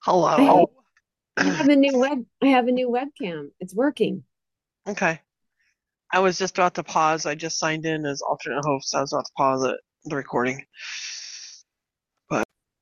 I have Hello. I have a new webcam. It's working. Okay. I was just about to pause. I just signed in as alternate host. So I was about to pause the recording. But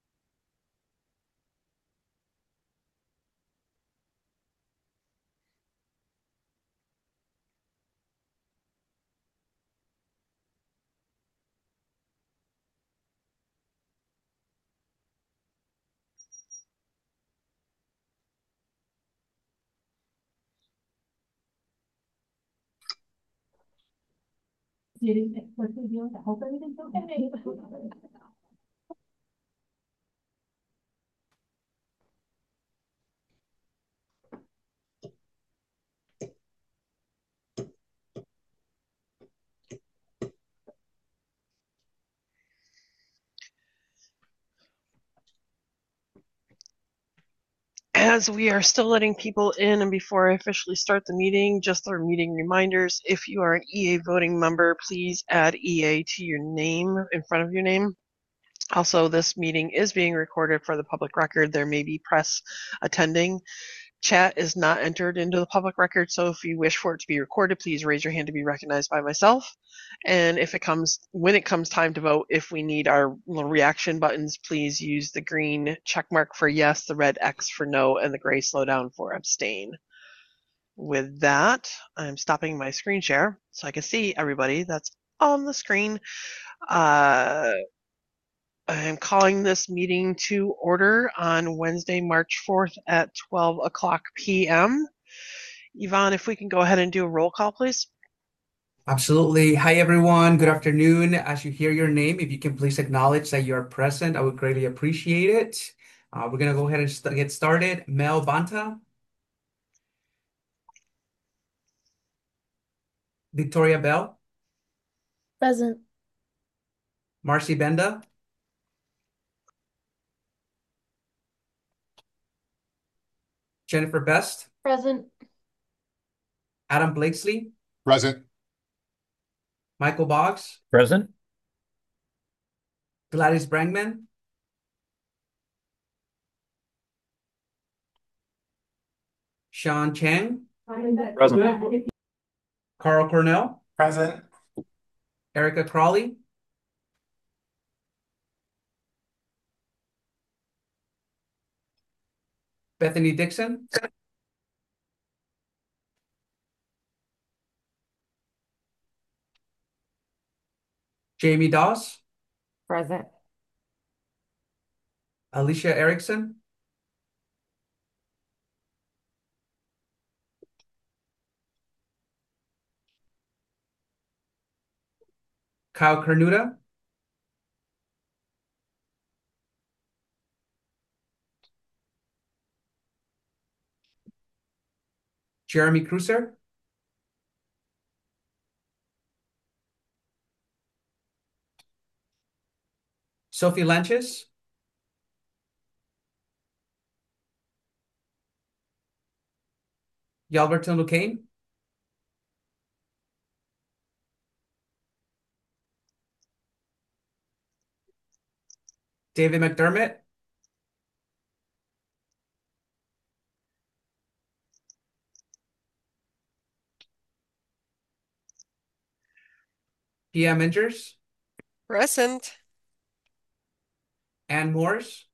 as we are still letting people in, and before I officially start the meeting, just our meeting reminders. If you are an EA voting member, please add EA to your name in front of your name. Also, this meeting is being recorded for the public record. There may be press attending. Chat is not entered into the public record, so if you wish for it to be recorded, please raise your hand to be recognized by myself. And when it comes time to vote, if we need our little reaction buttons, please use the green check mark for yes, the red X for no, and the gray slow down for abstain. With that, I'm stopping my screen share so I can see everybody that's on the screen. Uh, I'm calling this meeting to order on Wednesday, March 4th at 12 o'clock p.m. Yvonne, if we can go ahead and do a roll call, please. Absolutely. Hi, everyone. Good afternoon. As you hear your name, if you can please acknowledge that you are present, I would greatly appreciate it. We're going to go ahead and get started. Mel Banta, Victoria Bell, Present. Marcy Benda, Jennifer Best, Present. Adam Blakesley, Present. Michael Boggs, Present. Gladys Brangman, Sean Chang, Present. Carl Cornell, Present. Erica Crawley, Bethany Dixon, Jamie Doss, Present. Alicia Erickson, Kyle Carnuta, Jeremy Cruiser, Sophie Lanches, Yalberton Lucane, David McDermott, Pia Mingers, Present. Ann Morris,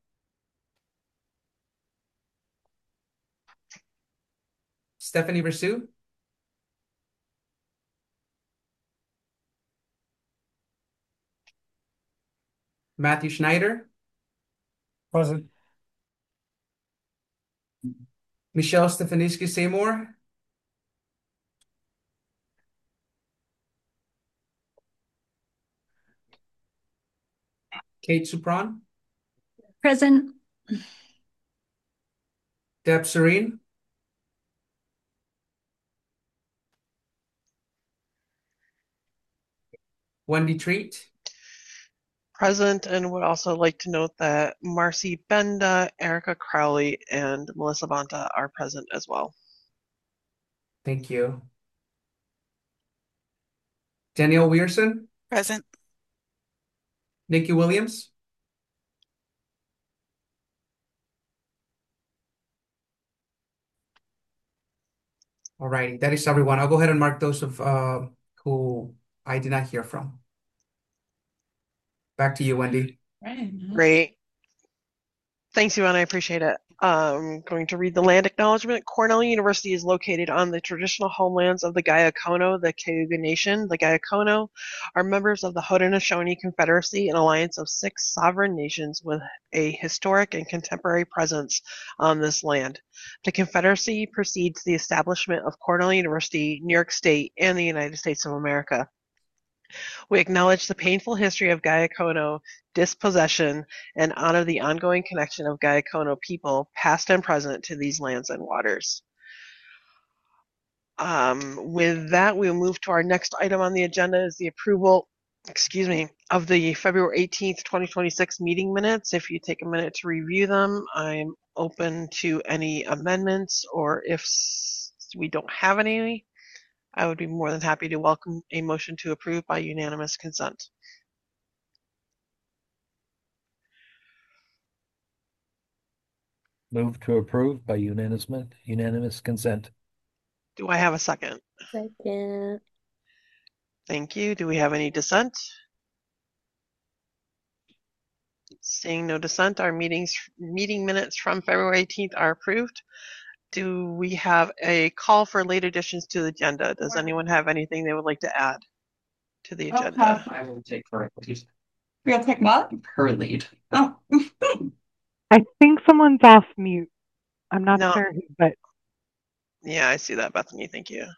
Stephanie Versu, Matthew Schneider, Present. Michelle Stefaniski Seymour, Kate Supran, Present. Deb Serene, Wendy Treat, Present, and would also like to note that Marcy Benda, Erica Crowley, and Melissa Bonta are present as well. thank you. Danielle Wierson, Present. Nikki Williams, All righty, that is everyone. I'll go ahead and mark those of who I did not hear from. Back to you, Wendy. Great. Thanks, Yvonne. I appreciate it. I'm going to read the land acknowledgement. Cornell University is located on the traditional homelands of the Gayakono, the Cayuga Nation. The Gayakono are members of the Haudenosaunee Confederacy, an alliance of 6 sovereign nations with a historic and contemporary presence on this land. The Confederacy precedes the establishment of Cornell University, New York State, and the United States of America. We acknowledge the painful history of Gayakono dispossession and honor the ongoing connection of Gayakono people, past and present, to these lands and waters. With that, we'll move to our next item on the agenda is the approval, of the February 18th, 2026 meeting minutes. If you take a minute to review them, I'm open to any amendments, or if we don't have any, I would be more than happy to welcome a motion to approve by unanimous consent. Move to approve by unanimous consent. Do I have a second? Second. Thank you. Do we have any dissent? Seeing no dissent, our meeting minutes from February 18th are approved. Do we have a call for late additions to the agenda? Does anyone have anything they would like to add to the agenda? I will take her. We'll take what? Her lead. Oh. I think someone's off mute. I'm not No. sure who, but Yeah, I see that, Bethany. Thank you.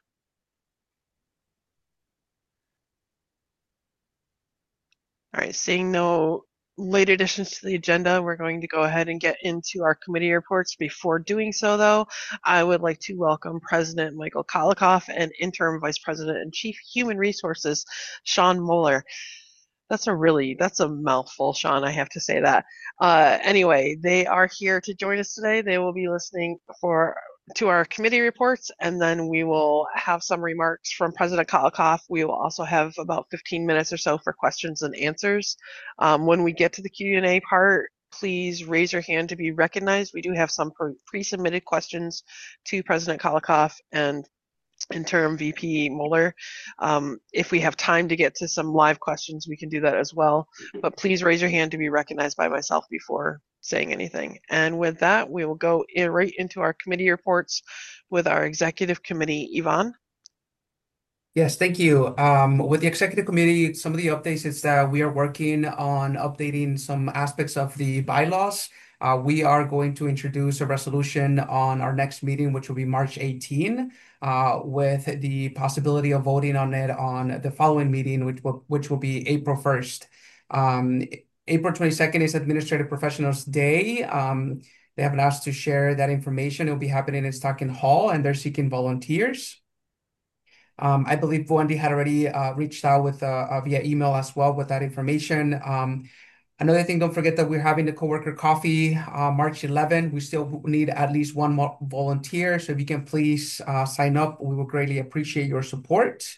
All right, seeing no late additions to the agenda, we're going to go ahead and get into our committee reports. Before doing so, though, I would like to welcome President Michael Kolikoff and Interim Vice President and Chief Human Resources, Sean Moeller. That's a mouthful, Sean. I have to say that. Anyway, they are here to join us today. They will be listening to our committee reports, and then we will have some remarks from President Kolikoff. We will also have about 15 minutes or so for questions and answers. When we get to the Q&A part, please raise your hand to be recognized. We do have some pre-submitted questions to President Kolikoff and Interim VP Moeller. If we have time to get to some live questions, we can do that as well. But please raise your hand to be recognized by myself before saying anything. And with that, we will go right into our committee reports with our executive committee. Yvonne? Yes, thank you. With the executive committee, some of the updates is that we are working on updating some aspects of the bylaws. We are going to introduce a resolution on our next meeting, which will be March 18, with the possibility of voting on it on the following meeting, which will be April 1st. April 22nd is Administrative Professionals Day. They have asked to share that information. It will be happening in Stocking Hall, and they're seeking volunteers. I believe Wendy had already reached out with via email as well with that information. Another thing, don't forget that we're having the coworker coffee March 11. We still need at least one more volunteer, so if you can please sign up, we will greatly appreciate your support.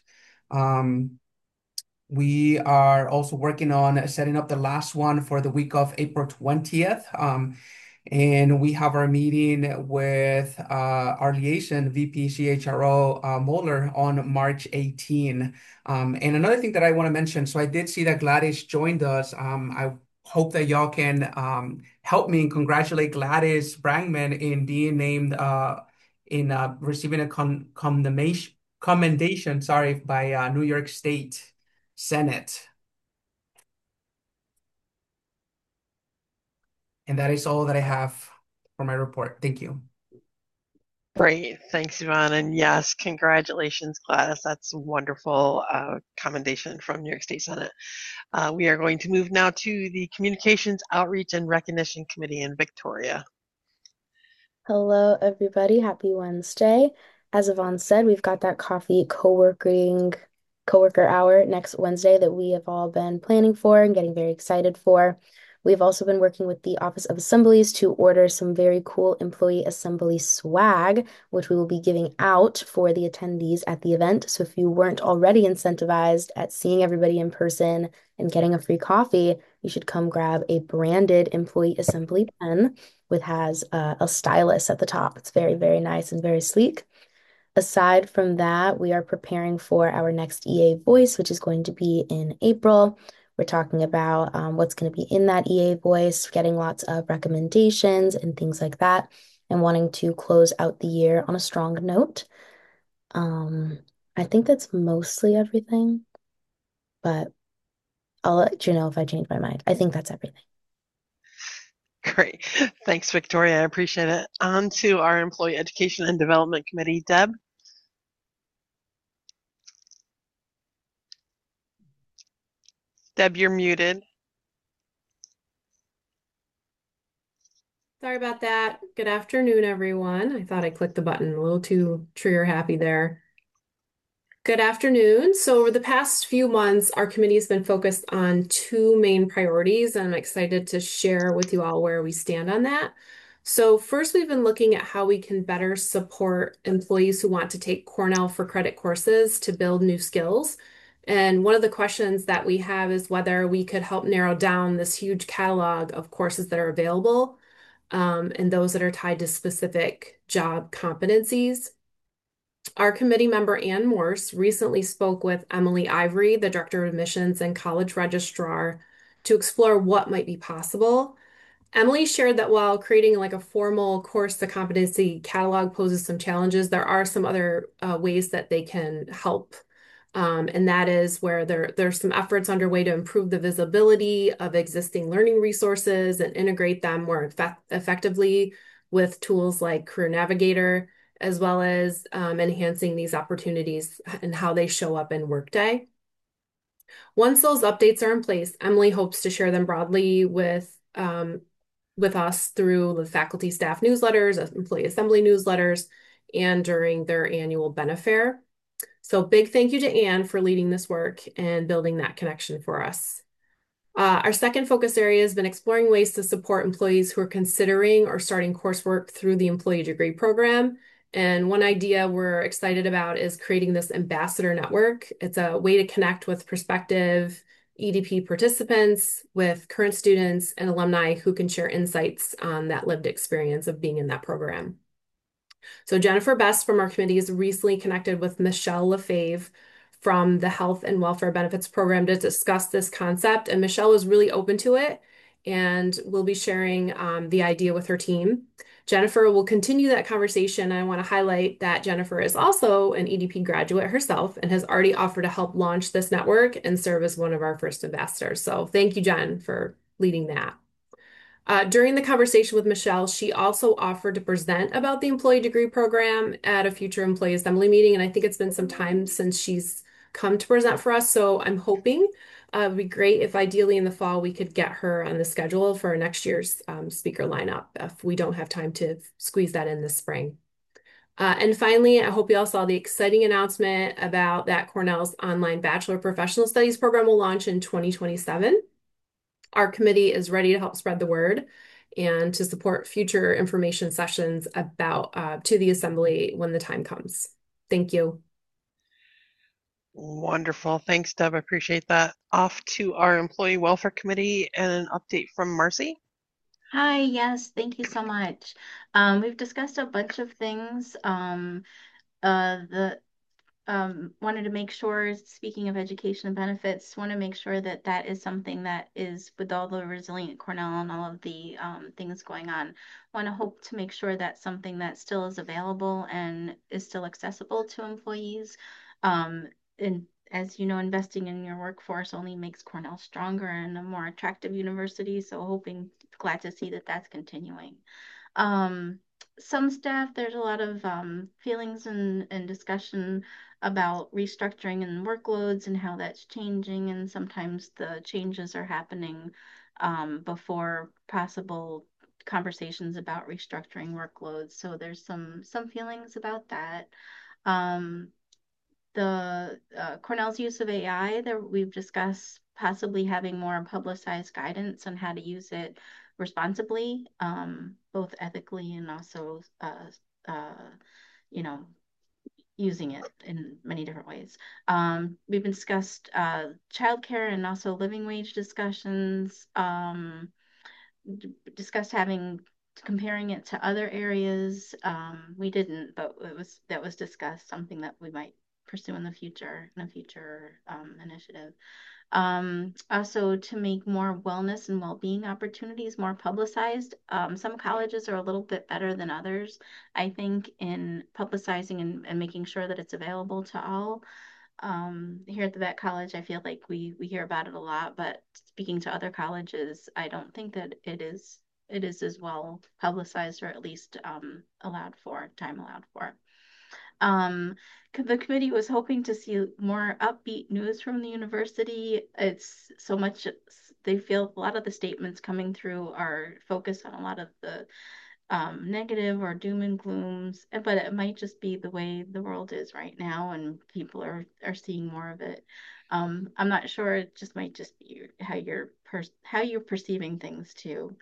We are also working on setting up the last one for the week of April 20th. And we have our meeting with our liaison, VP CHRO Moeller, on March 18. And another thing that I want to mention, so I did see that Gladys joined us. I hope that y'all can help me and congratulate Gladys Brangman in being named in receiving a commendation, by New York State Senate. And that is all that I have for my report. Thank you. Great. Thanks, Yvonne. And yes, congratulations, Gladys. That's a wonderful commendation from New York State Senate. We are going to move now to the Communications, Outreach, and Recognition Committee in Victoria. Hello, everybody. Happy Wednesday. As Yvonne said, we've got that coffee coworker hour next Wednesday that we have all been planning for and getting very excited for. We've also been working with the Office of Assemblies to order some very cool employee assembly swag, which we will be giving out for the attendees at the event. So if you weren't already incentivized at seeing everybody in person and getting a free coffee, you should come grab a branded employee assembly pen, which has a stylus at the top. It's very, very nice and very sleek. Aside from that, we are preparing for our next EA Voice, which is going to be in April. We're talking about what's going to be in that EA Voice, getting lots of recommendations and things like that, and wanting to close out the year on a strong note. Um, I think that's mostly everything, but I'll let you know if I change my mind. I think that's everything. Great. Thanks, Victoria. I appreciate it. On to our Employee Education and Development Committee. Deb? Deb, you're muted. Sorry about that. Good afternoon, everyone. I thought I clicked the button a little too trigger happy there. Good afternoon. So over the past few months, our committee has been focused on two main priorities, and I'm excited to share with you all where we stand on that. So first, we've been looking at how we can better support employees who want to take Cornell for Credit courses to build new skills. And one of the questions that we have is whether we could help narrow down this huge catalog of courses that are available, and those that are tied to specific job competencies. Our committee member, Ann Morse, recently spoke with Emily Ivory, the Director of Admissions and College Registrar, to explore what might be possible. Emily shared that while creating like a formal course to competency catalog poses some challenges, there are some other ways that they can help. And that is where there's some efforts underway to improve the visibility of existing learning resources and integrate them more effectively with tools like Career Navigator, as well as enhancing these opportunities and how they show up in Workday. Once those updates are in place, Emily hopes to share them broadly with us through the faculty staff newsletters, employee assembly newsletters, and during their annual Benefair. So big thank you to Anne for leading this work and building that connection for us. Our second focus area has been exploring ways to support employees who are considering or starting coursework through the employee degree program. And one idea we're excited about is creating this ambassador network. It's a way to connect with prospective EDP participants, with current students and alumni who can share insights on that lived experience of being in that program. So Jennifer Best from our committee is recently connected with Michelle Lefebvre from the Health and Welfare Benefits Program to discuss this concept. And Michelle was really open to it and will be sharing the idea with her team. Jennifer will continue that conversation. I want to highlight that Jennifer is also an EDP graduate herself and has already offered to help launch this network and serve as one of our first ambassadors. So thank you, Jen, for leading that. During the conversation with Michelle, she also offered to present about the employee degree program at a future employee assembly meeting. And I think it's been some time since she's come to present for us. So I'm hoping it'd be great if ideally in the fall we could get her on the schedule for next year's speaker lineup if we don't have time to squeeze that in this spring. And finally, I hope you all saw the exciting announcement about that Cornell's online Bachelor of Professional Studies program will launch in 2027. Our committee is ready to help spread the word and to support future information sessions about to the assembly when the time comes. Thank you. Wonderful. Thanks, Deb. I appreciate that. Off to our Employee Welfare Committee and an update from Marcy. Hi, yes, thank you so much. We've discussed a bunch of things. The wanted to make sure, speaking of education and benefits, want to make sure that that is something that is, with all the resilient Cornell and all of the things going on, want to hope to make sure that's something that still is available and is still accessible to employees. And as you know, investing in your workforce only makes Cornell stronger and a more attractive university. So glad to see that that's continuing. Some staff, there's a lot of feelings and discussion about restructuring and workloads and how that's changing. And sometimes the changes are happening before possible conversations about restructuring workloads. So there's some feelings about that. The Cornell's use of AI that we've discussed possibly having more publicized guidance on how to use it responsibly, both ethically and also, you know, using it in many different ways. We've discussed childcare and also living wage discussions, discussed having comparing it to other areas, we didn't, but that was discussed, something that we might pursue in a future initiative. Also to make more wellness and well-being opportunities more publicized. Some colleges are a little bit better than others, I think, in publicizing and making sure that it's available to all. Here at the Vet College, I feel like we hear about it a lot, but speaking to other colleges, I don't think that it is as well publicized, or at least time allowed for. Um, the committee was hoping to see more upbeat news from the university. It's so much, they feel a lot of the statements coming through are focused on a lot of the negative or doom and glooms, but it might just be the way the world is right now, and people are seeing more of it. I'm not sure. It just might just be how you're perceiving things too.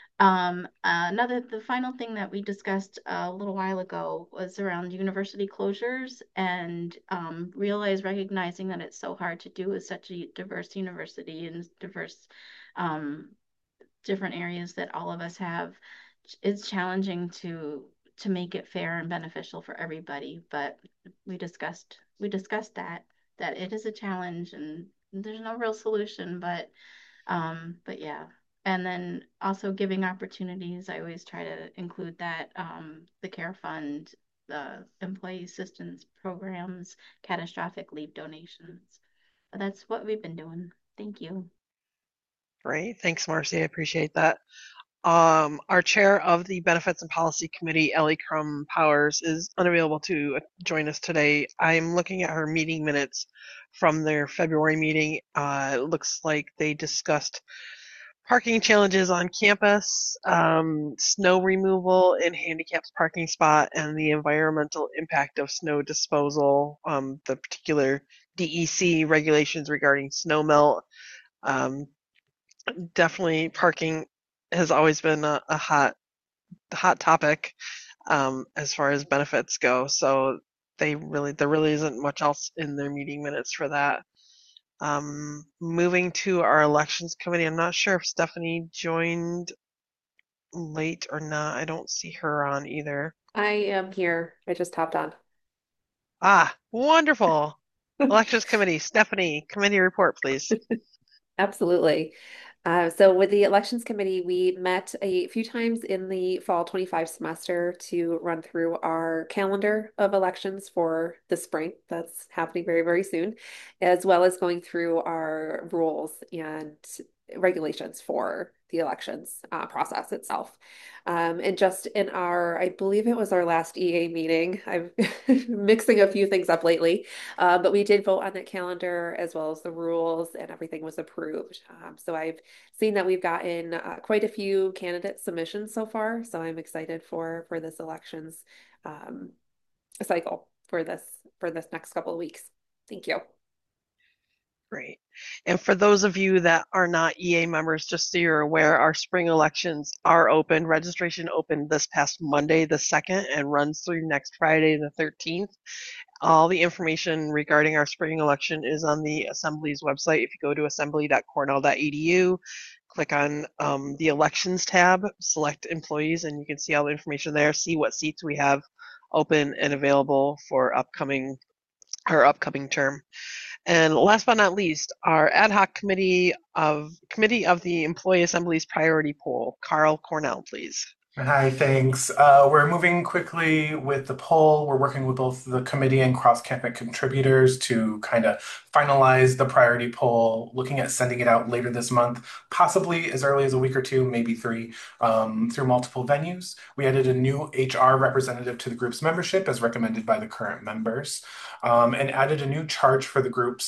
The final thing that we discussed a little while ago was around university closures, and recognizing that it's so hard to do with such a diverse university and diverse um, different areas that all of us have. It's challenging to make it fair and beneficial for everybody, but we discussed that it is a challenge and there's no real solution, but yeah. And then also giving opportunities. I always try to include that, the care fund, the employee assistance programs, catastrophic leave donations. But that's what we've been doing. Thank you. Great. Thanks, Marcy. I appreciate that. Our chair of the Benefits and Policy Committee, Ellie Crum Powers, is unavailable to join us today. I'm looking at her meeting minutes from their February meeting. It looks like they discussed parking challenges on campus, snow removal in handicapped parking spot, and the environmental impact of snow disposal, the particular DEC regulations regarding snow melt. Definitely parking has always been a hot topic as far as benefits go. So there really isn't much else in their meeting minutes for that. Moving to our elections committee, I'm not sure if Stephanie joined late or not. I don't see her on either. I am here. I just hopped on. Ah, wonderful. Elections committee, Stephanie, committee report, please. Absolutely. So with the elections committee, we met a few times in the fall 25 semester to run through our calendar of elections for the spring. That's happening very, very soon, as well as going through our rules and regulations for the elections process itself. And just in I believe it was our last EA meeting. I'm mixing a few things up lately, but we did vote on that calendar as well as the rules, and everything was approved. So I've seen that we've gotten quite a few candidate submissions so far. So I'm excited for this elections cycle for this next couple of weeks. Thank you. Great. And for those of you that are not EA members, just so you're aware, our spring elections are open. Registration opened this past Monday, the 2nd, and runs through next Friday, the 13th. All the information regarding our spring election is on the Assembly's website. If you go to assembly.cornell.edu, click on the elections tab, select employees, and you can see all the information there, see what seats we have open and available for our upcoming term. And last but not least, our ad hoc committee of the Employee Assembly's priority poll. Carl Cornell, please. Hi, thanks. We're moving quickly with the poll. We're working with both the committee and cross-campus contributors to kind of finalize the priority poll, looking at sending it out later this month, possibly as early as a week or two, maybe three, through multiple venues. We added a new HR representative to the group's membership as recommended by the current members, and added a new charge for the group,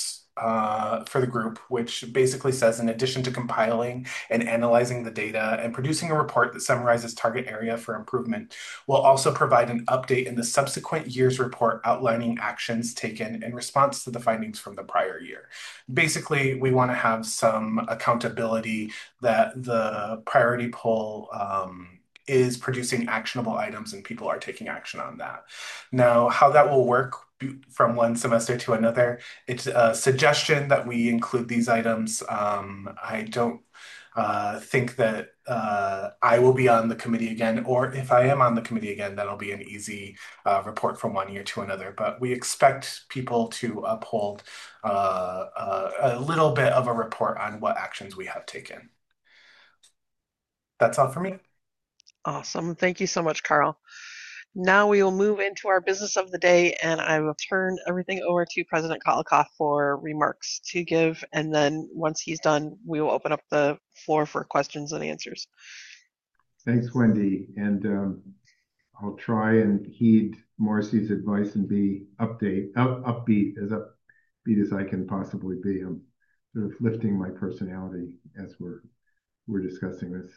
which basically says, in addition to compiling and analyzing the data and producing a report that summarizes target area for improvement, we'll also provide an update in the subsequent year's report outlining actions taken in response to the findings from the prior year. Basically, we want to have some accountability that the priority poll is producing actionable items and people are taking action on that. Now, how that will work from one semester to another, it's a suggestion that we include these items. think that I will be on the committee again, or if I am on the committee again, that'll be an easy report from one year to another. But we expect people to uphold a little bit of a report on what actions we have taken. That's all for me. Awesome. Thank you so much, Carl. Now we will move into our business of the day, and I will turn everything over to President Kolikoff for remarks to give, and then once he's done, we will open up the floor for questions and answers. Thanks, Wendy. And I'll try and heed Marcy's advice and be upbeat as I can possibly be. I'm sort of lifting my personality as we're discussing this.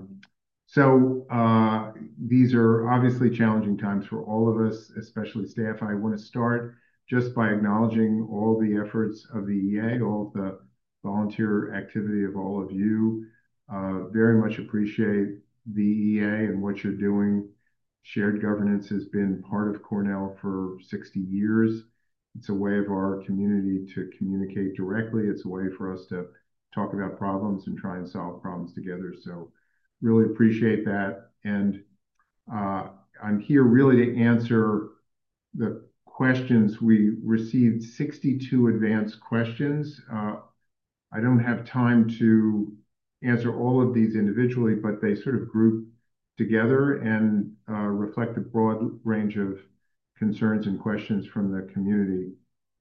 These are obviously challenging times for all of us, especially staff. I want to start just by acknowledging all the efforts of the EA, all of the volunteer activity of all of you. Very much appreciate the EA and what you're doing. Shared governance has been part of Cornell for 60 years. It's a way of our community to communicate directly. It's a way for us to talk about problems and try and solve problems together. So really appreciate that. And I'm here really to answer the questions. We received 62 advanced questions. I don't have time to answer all of these individually, but they sort of group together and reflect a broad range of concerns and questions from the community.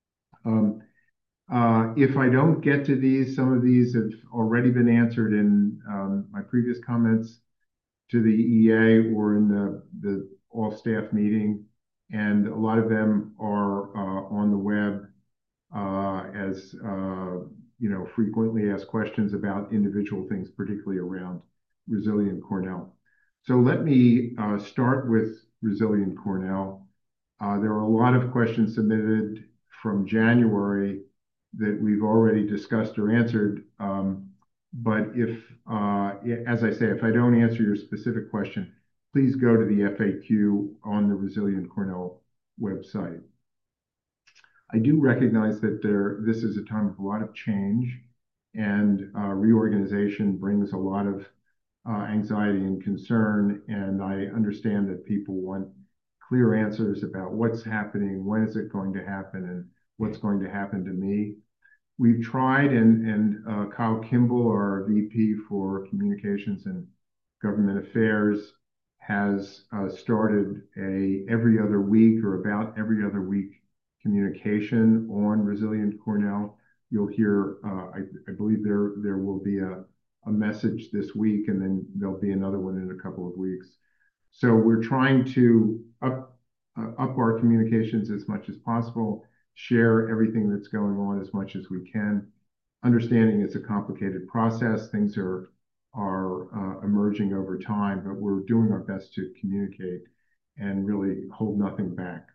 If I don't get to these, some of these have already been answered in my previous comments to the EA or in the all-staff meeting, and a lot of them are on the web as frequently asked questions about individual things, particularly around Resilient Cornell. So let me start with Resilient Cornell. There are a lot of questions submitted from January that we've already discussed or answered. But as I say, if I don't answer your specific question, please go to the FAQ on the Resilient Cornell website. I do recognize that this is a time of a lot of change, and reorganization brings a lot of anxiety and concern, and I understand that people want clear answers about what's happening, when is it going to happen, and what's going to happen to me. We've tried, and Kyle Kimball, our VP for Communications and Government Affairs, has started every other week or about every other week communication on Resilient Cornell. You'll hear, I believe there will be a message this week, and then there'll be another one in a couple of weeks. So we're trying to up our communications as much as possible, share everything that's going on as much as we can. Understanding it's a complicated process. Things are emerging over time, but we're doing our best to communicate and really hold nothing back.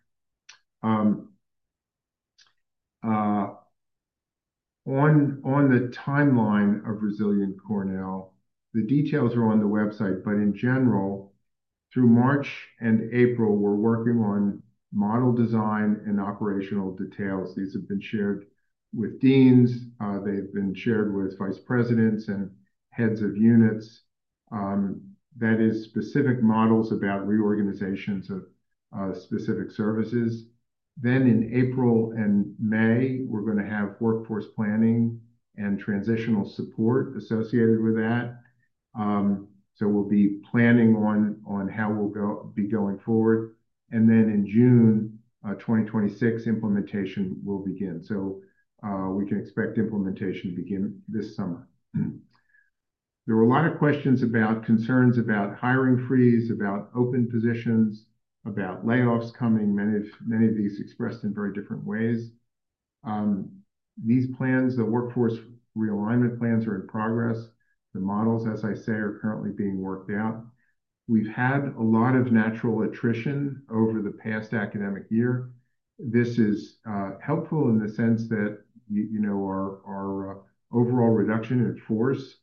On the timeline of Resilient Cornell, the details are on the website, but in general, through March and April, we're working on model design and operational details. These have been shared with deans. They've been shared with vice presidents and heads of units. That is specific models about reorganizations of specific services. Then in April and May, we're going to have workforce planning and transitional support associated with that. So we'll be planning on how we'll be going forward. And then in June 2026, implementation will begin. So we can expect implementation to begin this summer. There were a lot of questions about concerns about hiring freeze, about open positions, about layoffs coming, many of these expressed in very different ways. These plans, the workforce realignment plans, are in progress. The models, as I say, are currently being worked out. We've had a lot of natural attrition over the past academic year. This is helpful in the sense that our overall reduction in force,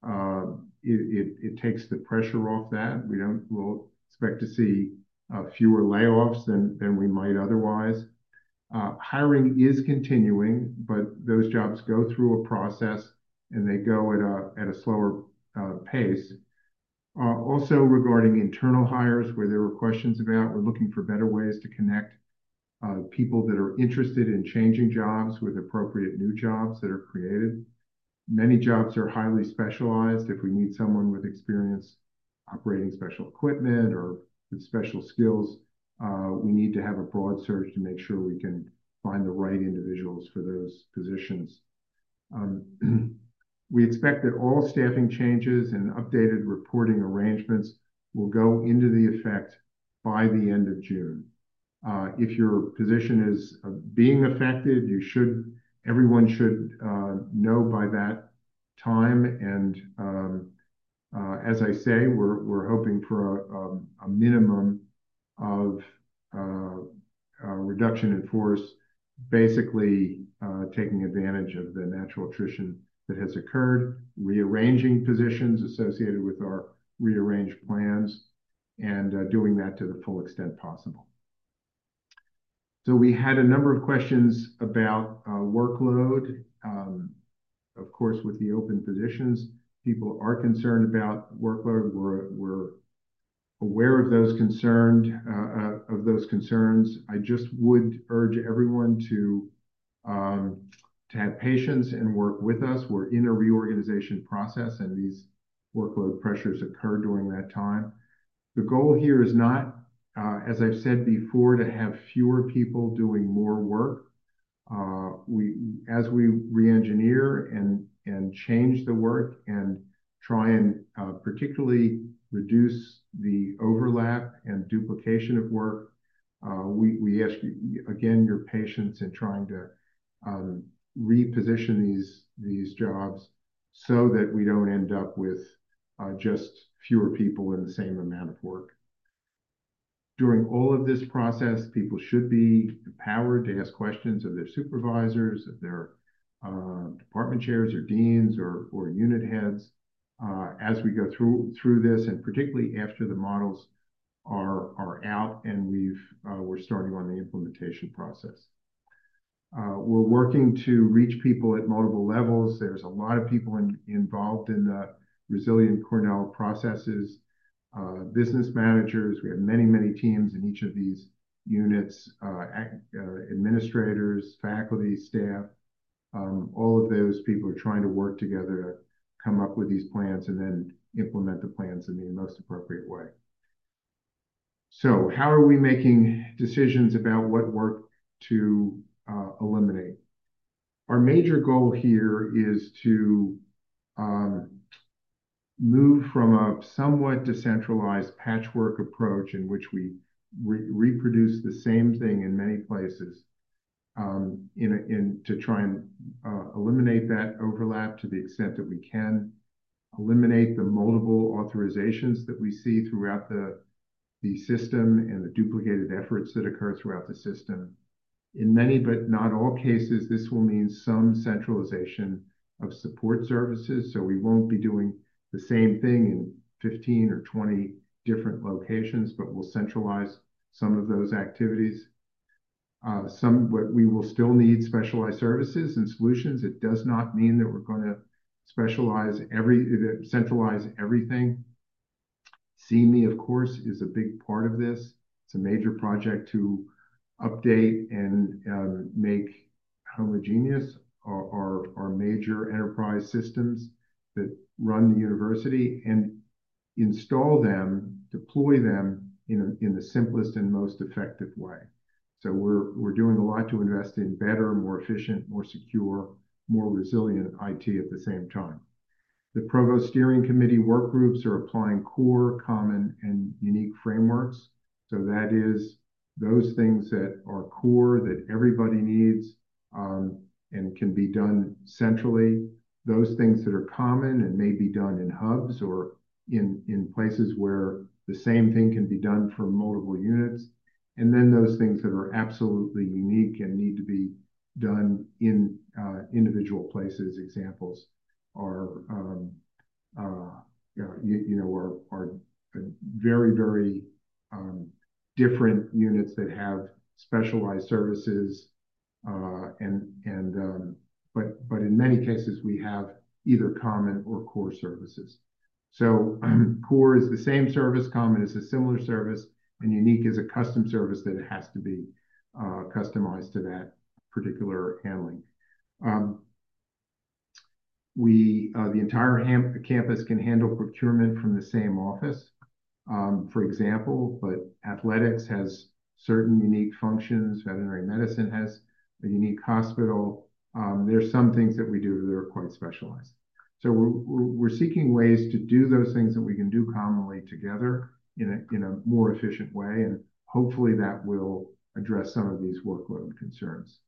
it takes the pressure off that. We'll expect to see fewer layoffs than we might otherwise. Hiring is continuing, but those jobs go through a process and they go at a slower pace. Also regarding internal hires, where there were questions about, we're looking for better ways to connect people that are interested in changing jobs with appropriate new jobs that are created. Many jobs are highly specialized. If we need someone with experience operating special equipment or with special skills, we need to have a broad search to make sure we can find the right individuals for those positions. We expect that all staffing changes and updated reporting arrangements will go into the effect by the end of June. If your position is being affected, everyone should know by that time. And as I say, we're hoping for a minimum of reduction in force, basically taking advantage of the natural attrition that has occurred, rearranging positions associated with our rearranged plans, and doing that to the full extent possible. So we had a number of questions about workload. Of course, with the open positions, people are concerned about workload. We're aware of those concerns. I just would urge everyone to have patience and work with us. We're in a reorganization process, and these workload pressures occur during that time. The goal here is not, as I've said before, to have fewer people doing more work. As we re-engineer and change the work and try and particularly reduce the overlap and duplication of work, we ask you, again, your patience in trying to reposition these jobs so that we don't end up with just fewer people in the same amount of work. During all of this process, people should be empowered to ask questions of their supervisors, of their department chairs or deans or unit heads as we go through this, and particularly after the models are out and we're starting on the implementation process. We're working to reach people at multiple levels. There's a lot of people involved in the Resilient Cornell processes. Business managers, we have many teams in each of these units, administrators, faculty, staff, all of those people are trying to work together to come up with these plans and then implement the plans in the most appropriate way. So how are we making decisions about what work to eliminate? Our major goal here is to move from a somewhat decentralized patchwork approach in which we reproduce the same thing in many places to try and eliminate that overlap to the extent that we can, eliminate the multiple authorizations that we see throughout the system and the duplicated efforts that occur throughout the system. In many but not all cases, this will mean some centralization of support services, so we won't be doing the same thing in 15 or 20 different locations, but we'll centralize some of those activities. But we will still need specialized services and solutions. It does not mean that we're going to centralize everything. CME, of course, is a big part of this. It's a major project to update and make homogeneous our major enterprise systems that run the university and install them, deploy them in the simplest and most effective way. So we're doing a lot to invest in better, more efficient, more secure, more resilient IT at the same time. The Provost Steering Committee work groups are applying core, common, and unique frameworks. So that is those things that are core that everybody needs and can be done centrally. Those things that are common and may be done in hubs or in places where the same thing can be done for multiple units. And then those things that are absolutely unique and need to be done in individual places. Examples are, are very different units that have specialized services, but in many cases we have either common or core services. So core is the same service, common is a similar service, and unique is a custom service that it has to be customized to that particular handling. The entire campus can handle procurement from the same office, for example, but athletics has certain unique functions. Veterinary medicine has a unique hospital. There's some things that we do that are quite specialized. So we're seeking ways to do those things that we can do commonly together in a more efficient way, and hopefully that will address some of these workload concerns.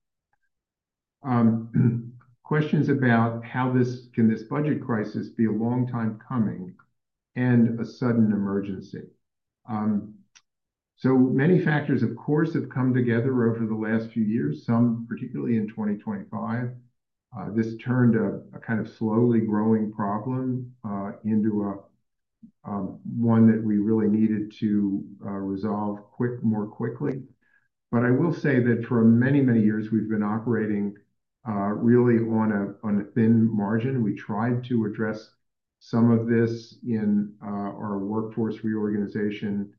Questions about how this budget crisis be a long time coming and a sudden emergency. So many factors, of course, have come together over the last few years, some particularly in 2025. This turned a kind of slowly growing problem into one that we really needed to resolve more quickly. But I will say that for many, many years, we've been operating really on a thin margin. We tried to address some of this in our workforce reorganization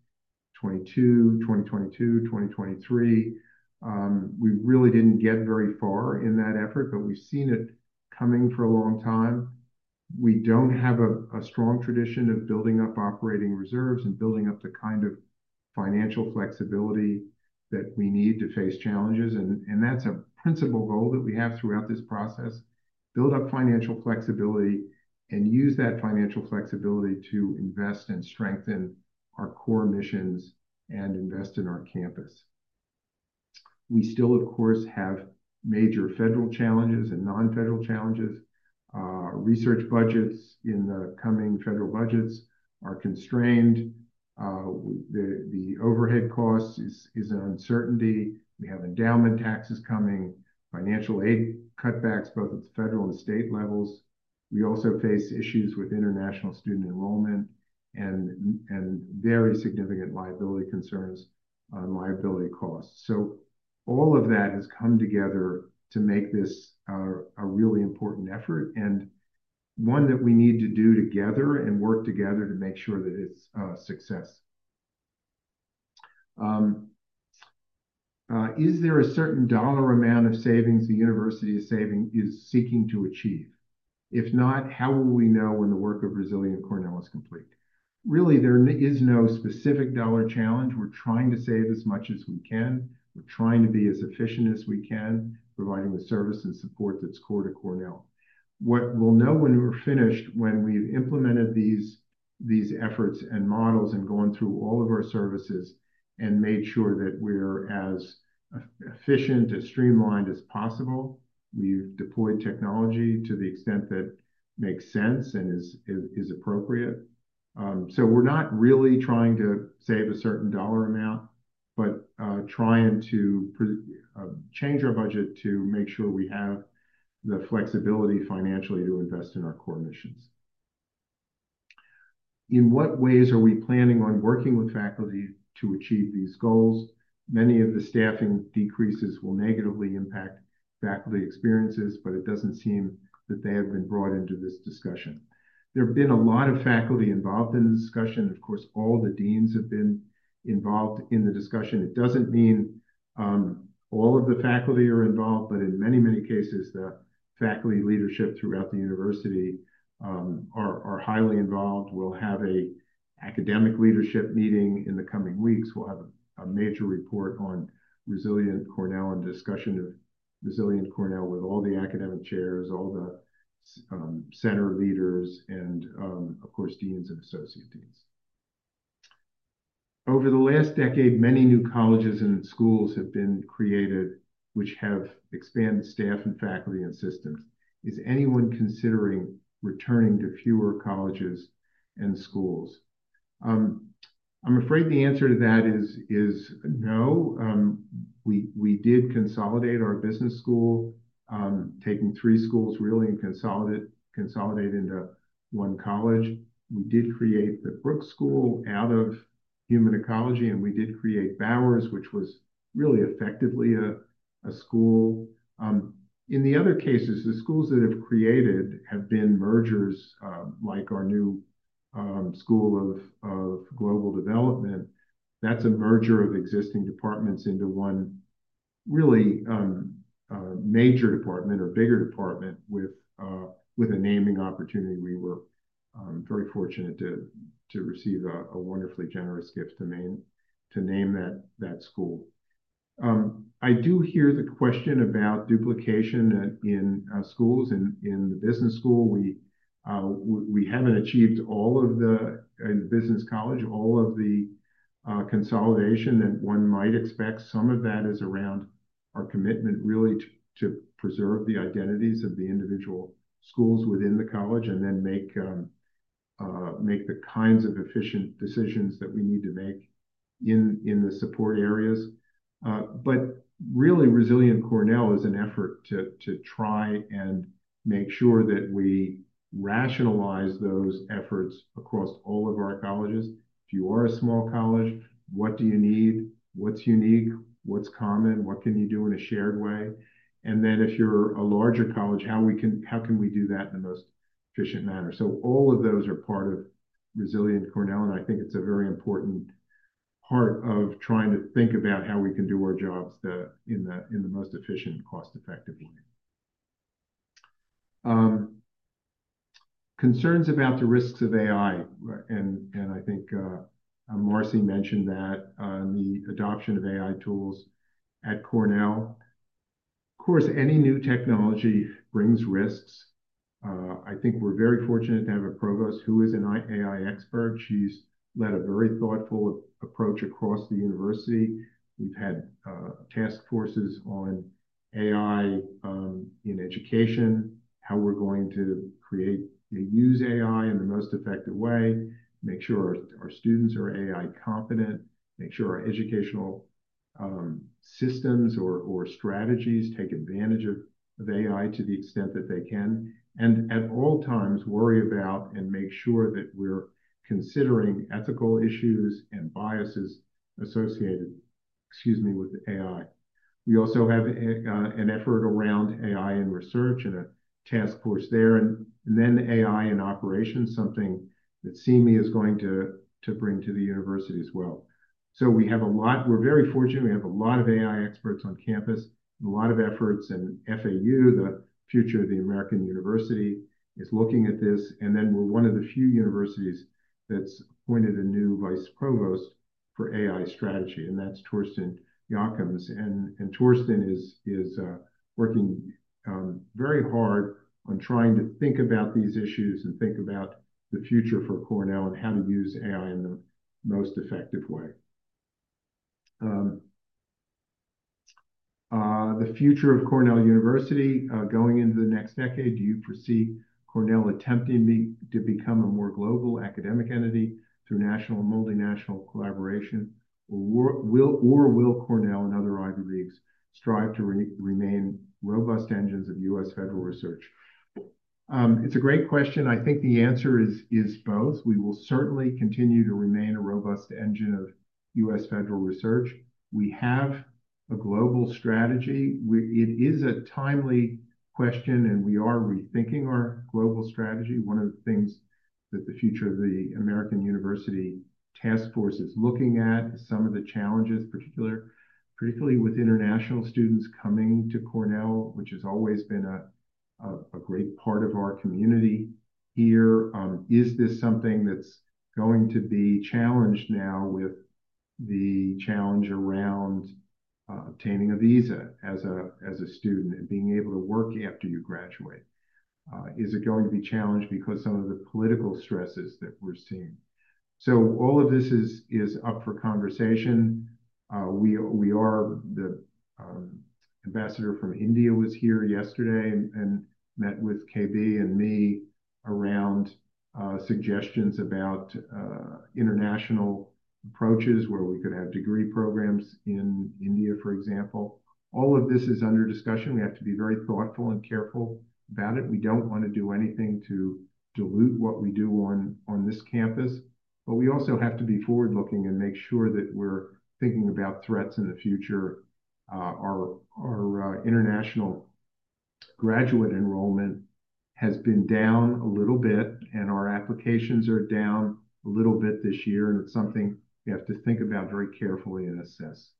2022, 2023. We really didn't get very far in that effort, but we've seen it coming for a long time. We don't have a strong tradition of building up operating reserves and building up the kind of financial flexibility that we need to face challenges. And that's a principal goal that we have throughout this process. Build up financial flexibility and use that financial flexibility to invest and strengthen our core missions and invest in our campus. We still, of course, have major federal challenges and non-federal challenges. Research budgets in the coming federal budgets are constrained. The overhead costs is an uncertainty. We have endowment taxes coming, financial aid cutbacks, both at the federal and state levels. We also face issues with international student enrollment and very significant liability concerns on liability costs. So all of that has come together to make this a really important effort, and one that we need to do together and work together to make sure that it's a success. Is there a certain dollar amount of savings the university is seeking to achieve? If not, how will we know when the work of Resilient Cornell is complete? Really, there is no specific dollar challenge. We're trying to save as much as we can. We're trying to be as efficient as we can, providing the service and support that's core to Cornell. What we'll know when we're finished, when we've implemented these efforts and models and gone through all of our services and made sure that we're as efficient, as streamlined as possible. We've deployed technology to the extent that makes sense and is appropriate. So we're not really trying to save a certain dollar amount, but trying to change our budget to make sure we have the flexibility financially to invest in our core missions. In what ways are we planning on working with faculty to achieve these goals? Many of the staffing decreases will negatively impact faculty experiences, but it doesn't seem that they have been brought into this discussion. There have been a lot of faculty involved in the discussion. Of course, all the deans have been involved in the discussion. It doesn't mean all of the faculty are involved, but in many, many cases, the faculty leadership throughout the university are highly involved. We'll have a academic leadership meeting in the coming weeks. We'll have a major report on Resilient Cornell and discussion of Resilient Cornell with all the academic chairs, all the center leaders, and of course, deans and associate deans. Over the last decade, many new colleges and schools have been created which have expanded staff and faculty and systems. Is anyone considering returning to fewer colleges and schools? I'm afraid the answer to that is no. We did consolidate our business school, taking 3 schools really and consolidate into one college. We did create the Brooks School out of human ecology, and we did create Bowers, which was really effectively a school. In the other cases, the schools that have created have been mergers, like our new School of Global Development. That's a merger of existing departments into one really major department or bigger department with a naming opportunity. We were very fortunate to receive a wonderfully generous gift to name that school. I do hear the question about duplication in schools. In the business school, we haven't achieved all of in the business college, all of the consolidation that one might expect. Some of that is around our commitment really to preserve the identities of the individual schools within the college, and then make the kinds of efficient decisions that we need to make in the support areas. But really, Resilient Cornell is an effort to try and make sure that we rationalize those efforts across all of our colleges. If you are a small college, what do you need? What's unique? What's common? What can you do in a shared way? And then if you're a larger college, how can we do that in the most efficient manner? So all of those are part of Resilient Cornell, and I think it's a very important part of trying to think about how we can do our jobs in the most efficient and cost-effective way. Concerns about the risks of AI, and I think Marcy mentioned that the adoption of AI tools at Cornell. Of course, any new technology brings risks. I think we're very fortunate to have a provost who is an AI expert. She's led a very thoughtful approach across the university. We've had task forces on AI in education, how we're going to use AI in the most effective way, make sure our students are AI competent, make sure our educational systems or strategies take advantage of AI to the extent that they can, and at all times worry about and make sure that we're considering ethical issues and biases associated, with AI. We also have an effort around AI in research and a task force there, and then AI in operations, something that CME is going to bring to the university as well. So we're very fortunate. We have a lot of AI experts on campus, a lot of efforts, and FAU, the future of the American University, is looking at this. And then we're one of the few universities that's appointed a new vice provost for AI strategy, and that's Torsten Jakobs. And Torsten is working very hard on trying to think about these issues and think about the future for Cornell and how to use AI in the most effective way. The future of Cornell University going into the next decade, do you foresee Cornell attempting to become a more global academic entity through national and multinational collaboration? Or will Cornell and other Ivy Leagues strive to remain robust engines of U.S. federal research? It's a great question. I think the answer is both. We will certainly continue to remain a robust engine of U.S. federal research. We have a global strategy. It is a timely question, and we are rethinking our global strategy. One of the things that the future of the American University Task Force is looking at is some of the challenges, particularly with international students coming to Cornell, which has always been a great part of our community here. Is this something that's going to be challenged now with the challenge around obtaining a visa as a student and being able to work after you graduate? Is it going to be challenged because some of the political stresses that we're seeing? So all of this is up for conversation. We are the ambassador from India was here yesterday and met with KB and me around suggestions about international approaches where we could have degree programs in India, for example. All of this is under discussion. We have to be very thoughtful and careful about it. We don't want to do anything to dilute what we do on this campus, but we also have to be forward-looking and make sure that we're thinking about threats in the future. Our international graduate enrollment has been down a little bit, and our applications are down a little bit this year, and it's something we have to think about very carefully and assess.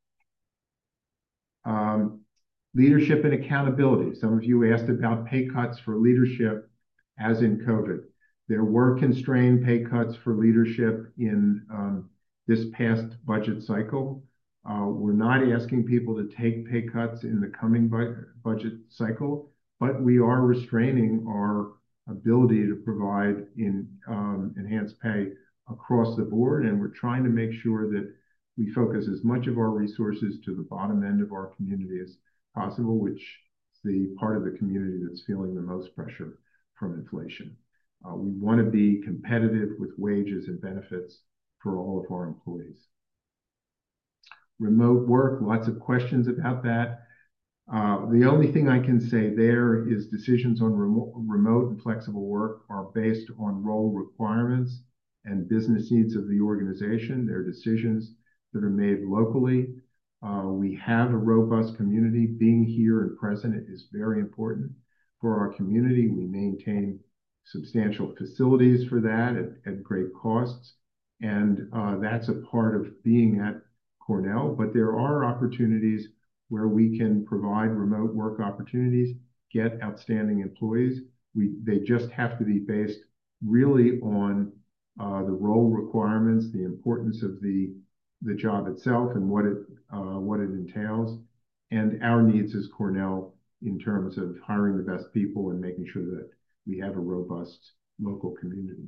Leadership and accountability. Some of you asked about pay cuts for leadership as in COVID. There were constrained pay cuts for leadership in this past budget cycle. We're not asking people to take pay cuts in the coming budget cycle, but we are restraining our ability to provide enhanced pay across the board, and we're trying to make sure that we focus as much of our resources to the bottom end of our community as possible, which is the part of the community that's feeling the most pressure from inflation. We want to be competitive with wages and benefits for all of our employees. Remote work, lots of questions about that. The only thing I can say there is decisions on remote and flexible work are based on role requirements and business needs of the organization. They're decisions that are made locally. We have a robust community. Being here and present is very important for our community. We maintain substantial facilities for that at great costs. And that's a part of being at Cornell. But there are opportunities where we can provide remote work opportunities, get outstanding employees. They just have to be based really on the role requirements, the importance of the job itself and what it entails, and our needs as Cornell in terms of hiring the best people and making sure that we have a robust local community.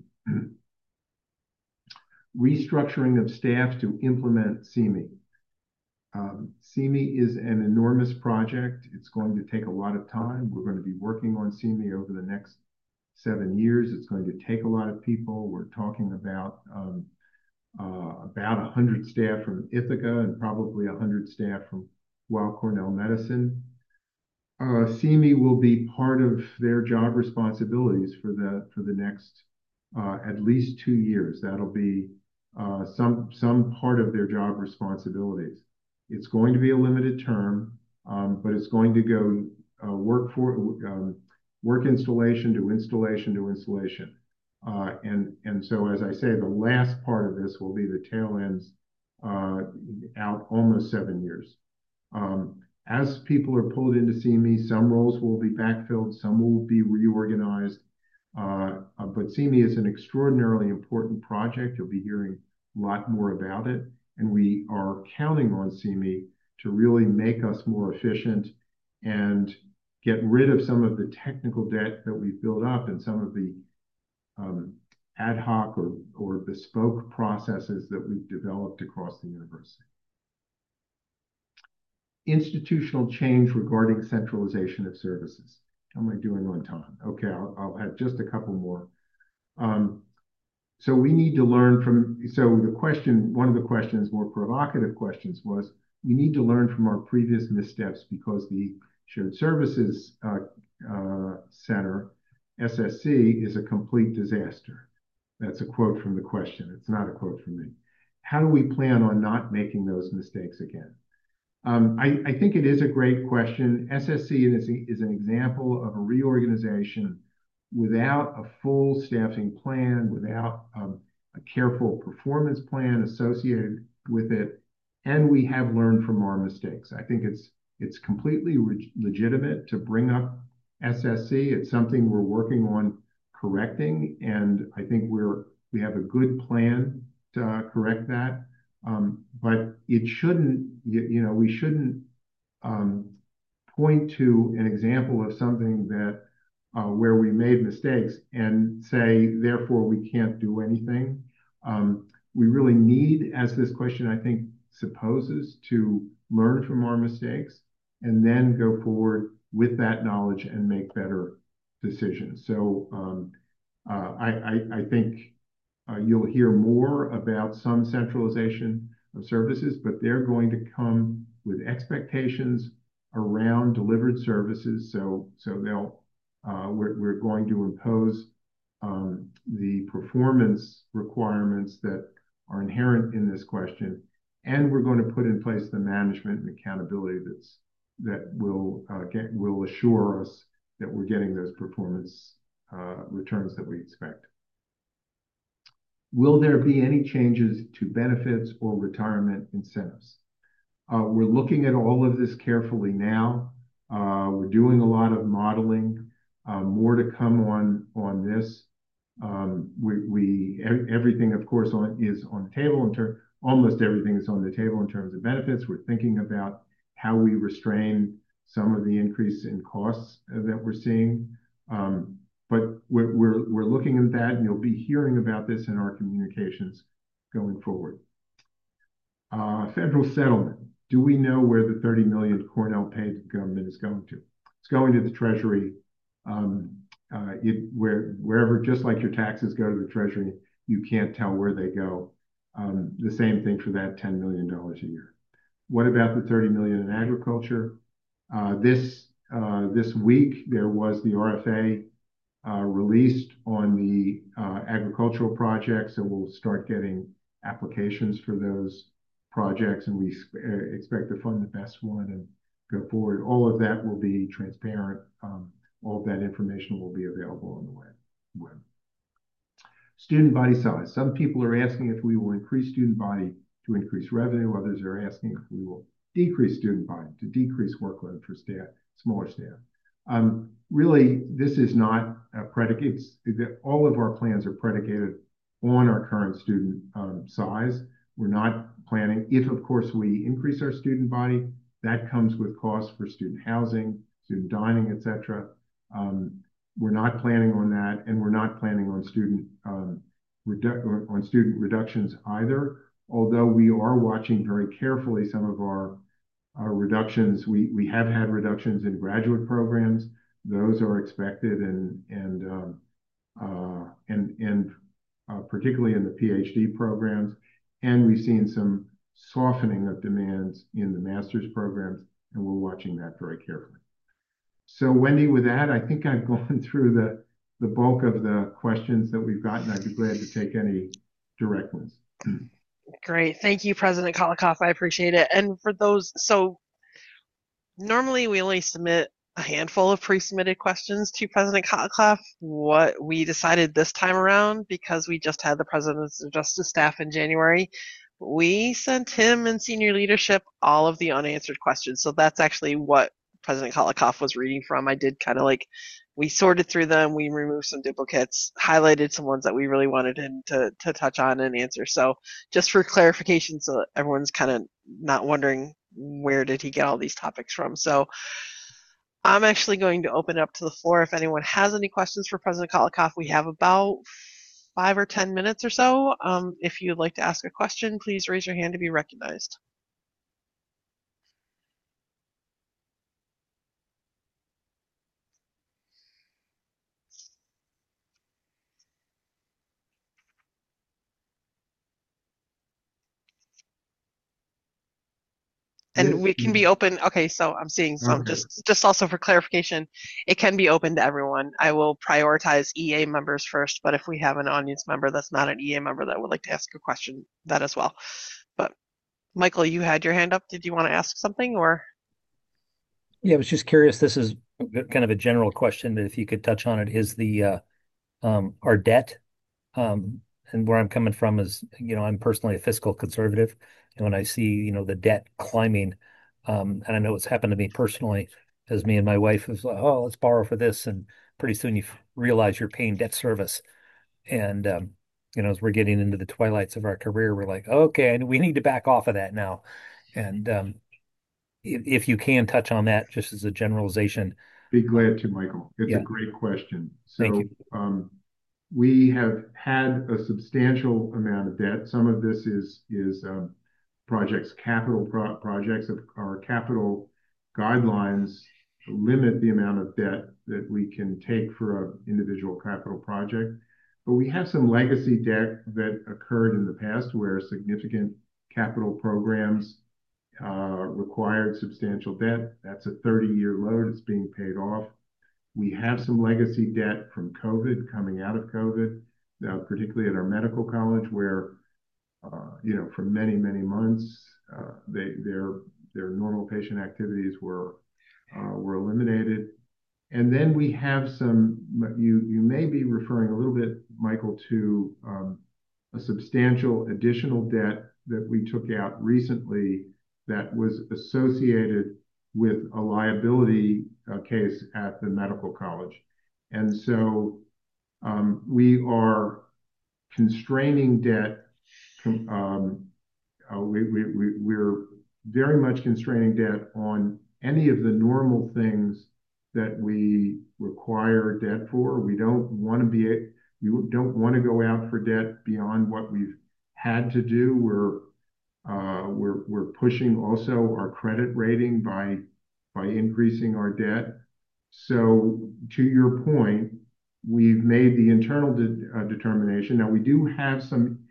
Restructuring of staff to implement CME. CME is an enormous project. It's going to take a lot of time. We're going to be working on CME over the next 7 years. It's going to take a lot of people. We're talking about 100 staff from Ithaca and probably 100 staff from Weill Cornell Medicine. CME will be part of their job responsibilities for the next at least 2 years. That'll be some part of their job responsibilities. It's going to be a limited term, but it's going to go work installation to installation to installation. And so, as I say, the last part of this will be the tail ends out almost 7 years. As people are pulled into CME, some roles will be backfilled, some will be reorganized. But CME is an extraordinarily important project. You'll be hearing a lot more about it. And we are counting on CME to really make us more efficient and get rid of some of the technical debt that we've built up and some of the ad hoc or bespoke processes that we've developed across the university. Institutional change regarding centralization of services. How am I doing on time? Okay, I'll have just a couple more. So we need to learn from, so the question, one of the questions, more provocative questions was, we need to learn from our previous missteps because the Shared Services Center, SSC, is a complete disaster. That's a quote from the question. It's not a quote from me. How do we plan on not making those mistakes again? I think it is a great question. SSC is an example of a reorganization without a full staffing plan, without a careful performance plan associated with it, and we have learned from our mistakes. I think it's completely legitimate to bring up SSC. It's something we're working on correcting, and I think we have a good plan to correct that. But it shouldn't, we shouldn't point to an example of something that where we made mistakes and say, therefore, we can't do anything. We really need, as this question, I think, supposes, to learn from our mistakes and then go forward with that knowledge and make better decisions. So I think you'll hear more about some centralization of services, but they're going to come with expectations around delivered services. So we're going to impose the performance requirements that are inherent in this question, and we're going to put in place the management and accountability that will assure us that we're getting those performance returns that we expect. Will there be any changes to benefits or retirement incentives? We're looking at all of this carefully now. We're doing a lot of modeling. More to come on this. Everything, of course, is on the table. Almost everything is on the table in terms of benefits. We're thinking about how we restrain some of the increase in costs that we're seeing. But we're looking at that, and you'll be hearing about this in our communications going forward. Federal settlement. Do we know where the $30 million Cornell paid the government is going to? It's going to the Treasury. Wherever, just like your taxes go to the Treasury, you can't tell where they go. The same thing for that $10 million a year. What about the $30 million in agriculture? This week there was the RFA released on the agricultural projects, so we'll start getting applications for those projects, and we expect to fund the best one and go forward. All of that will be transparent. All of that information will be available on the web. Student body size. Some people are asking if we will increase student body to increase revenue. Others are asking if we will decrease student body to decrease workload for staff, smaller staff. Really, this is not a predicate. All of our plans are predicated on our current student size. We're not planning, if of course we increase our student body, that comes with costs for student housing, student dining, etc. We're not planning on that, and we're not planning on student reductions either. Although we are watching very carefully some of our reductions. We have had reductions in graduate programs. Those are expected, and particularly in the PhD programs. And we've seen some softening of demands in the master's programs, and we're watching that very carefully. So Wendy, with that, I think I've gone through the bulk of the questions that we've gotten. I'd be glad to take any direct ones. Great. Thank you, President Kolikoff. I appreciate it. And for those, so normally we only submit a handful of pre-submitted questions to President Kolikoff. What we decided this time around, because we just had the President's Justice Staff in January, we sent him and senior leadership all of the unanswered questions. So that's actually what President Kolikoff was reading from. I did kind of we sorted through them, we removed some duplicates, highlighted some ones that we really wanted him to touch on and answer. So just for clarification, so everyone's kind of not wondering where did he get all these topics from. So I'm actually going to open it up to the floor. If anyone has any questions for President Kolikoff, we have about 5 or 10 minutes or so. If you'd like to ask a question, please raise your hand to be recognized. And we can be open. Okay, so I'm seeing some. Okay. Just also for clarification, it can be open to everyone. I will prioritize EA members first, but if we have an audience member that's not an EA member that would like to ask a question, that as well. But Michael, you had your hand up. Did you want to ask something, or? Yeah, I was just curious. This is kind of a general question, but if you could touch on it, is the our debt, and where I'm coming from is, I'm personally a fiscal conservative. And when I see, the debt climbing, and I know it's happened to me personally, as me and my wife is like, oh, let's borrow for this. And pretty soon you realize you're paying debt service. And, as we're getting into the twilights of our career, we're like, okay, and we need to back off of that now. And if you can touch on that, just as a generalization. Be glad to, Michael. It's a great question. So, thank you. We have had a substantial amount of debt. Some of this is capital projects. Our capital guidelines limit the amount of debt that we can take for an individual capital project. But we have some legacy debt that occurred in the past where significant capital programs required substantial debt. That's a 30-year load. It's being paid off. We have some legacy debt from COVID, coming out of COVID, particularly at our medical college, where for many, many months, their normal patient activities were eliminated, And then we have you may be referring a little bit, Michael, to a substantial additional debt that we took out recently that was associated with a liability case at the medical college. And so we are constraining debt. We're very much constraining debt on any of the normal things that we require debt for. We don't want to go out for debt beyond what we've had to do. We're pushing also our credit rating by increasing our debt. So to your point, we've made the internal determination. Now we do have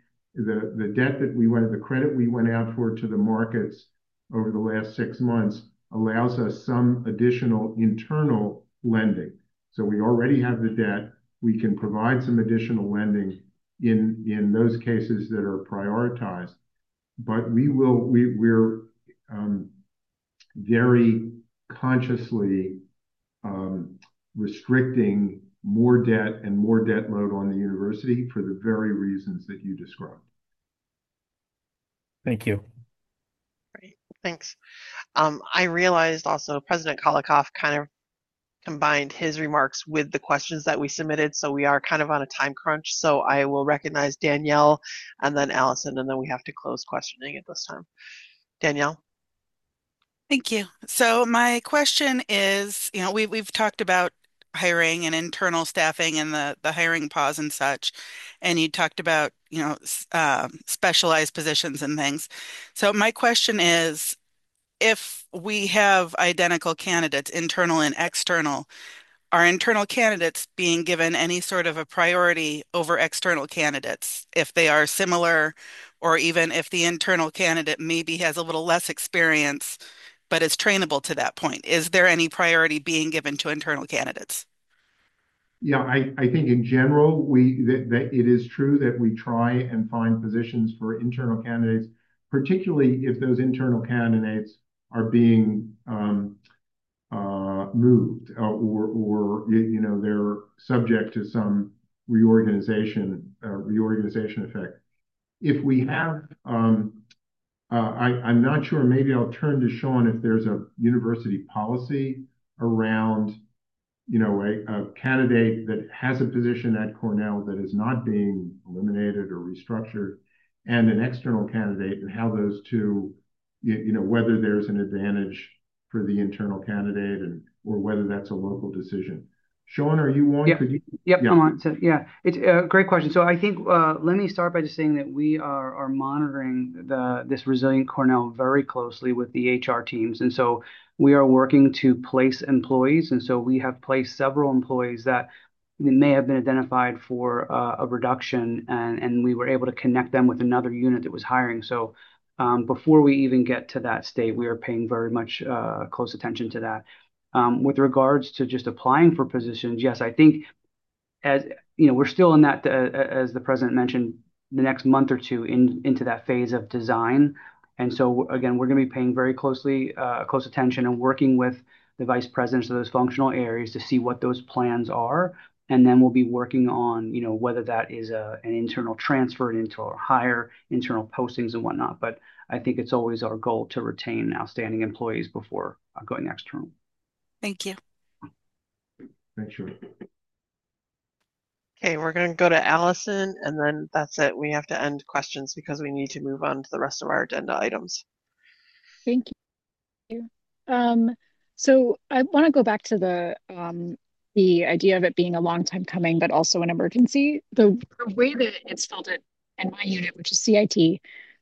the credit we went out for to the markets over the last 6 months allows us some additional internal lending. So we already have the debt. We can provide some additional lending in those cases that are prioritized. But we're very consciously restricting more debt and more debt load on the university for the very reasons that you described. Thank you. Great, thanks. I realized also President Kolikoff kind of combined his remarks with the questions that we submitted, so we are kind of on a time crunch. So I will recognize Danielle and then Allison, and then we have to close questioning at this time. Danielle. Thank you. So my question is, we've talked about hiring and internal staffing and the hiring pause and such, and you talked about, specialized positions and things. So my question is, if we have identical candidates, internal and external, are internal candidates being given any sort of a priority over external candidates if they are similar, or even if the internal candidate maybe has a little less experience but is trainable to that point? Is there any priority being given to internal candidates? Yeah, I think in general, that it is true that we try and find positions for internal candidates, particularly if those internal candidates are being moved or they're subject to some reorganization effect. If we have, I'm not sure. Maybe I'll turn to Sean if there's a university policy around a candidate that has a position at Cornell that is not being eliminated or restructured, and an external candidate, and how those two, whether there's an advantage for the internal candidate or whether that's a local decision. Sean, are you on? Yep. Could you? Yep, I'm on. So, yeah, it's a great question. So I think let me start by just saying that we are monitoring this Resilient Cornell very closely with the HR teams, and so we are working to place employees, and so we have placed several employees that may have been identified for a reduction, and we were able to connect them with another unit that was hiring. So before we even get to that state, we are paying very much close attention to that. With regards to just applying for positions, yes, I think as we're still in that, as the president mentioned, the next month or two into that phase of design. And so again, we're going to be paying very close attention and working with the vice presidents of those functional areas to see what those plans are. And then we'll be working on, whether that is an internal transfer, an internal hire, internal postings and whatnot. But I think it's always our goal to retain outstanding employees before going external. Thank you. Thanks, sure. Okay, we're going to go to Allison, and then that's it. We have to end questions because we need to move on to the rest of our agenda items. Thank you. So I want to go back to the idea of it being a long time coming, but also an emergency. The way that it's felt in my unit, which is CIT,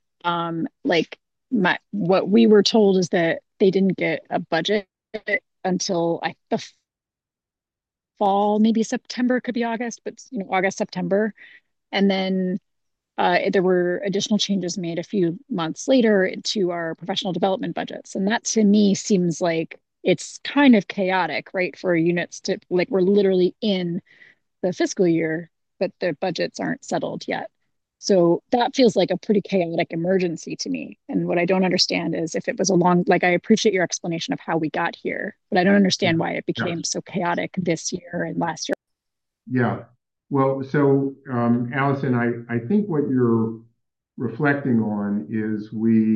what we were told is that they didn't get a budget until the fall, maybe September, could be August, but August, September. And then there were additional changes made a few months later to our professional development budgets. And that to me seems like it's kind of chaotic, right? For units to we're literally in the fiscal year, but the budgets aren't settled yet. So that feels like a pretty chaotic emergency to me. And what I don't understand is if it was a long, like I appreciate your explanation of how we got here, but I don't understand why it Yeah. became so chaotic this year and last year. Yeah. Well, so Allison, I think what you're reflecting on is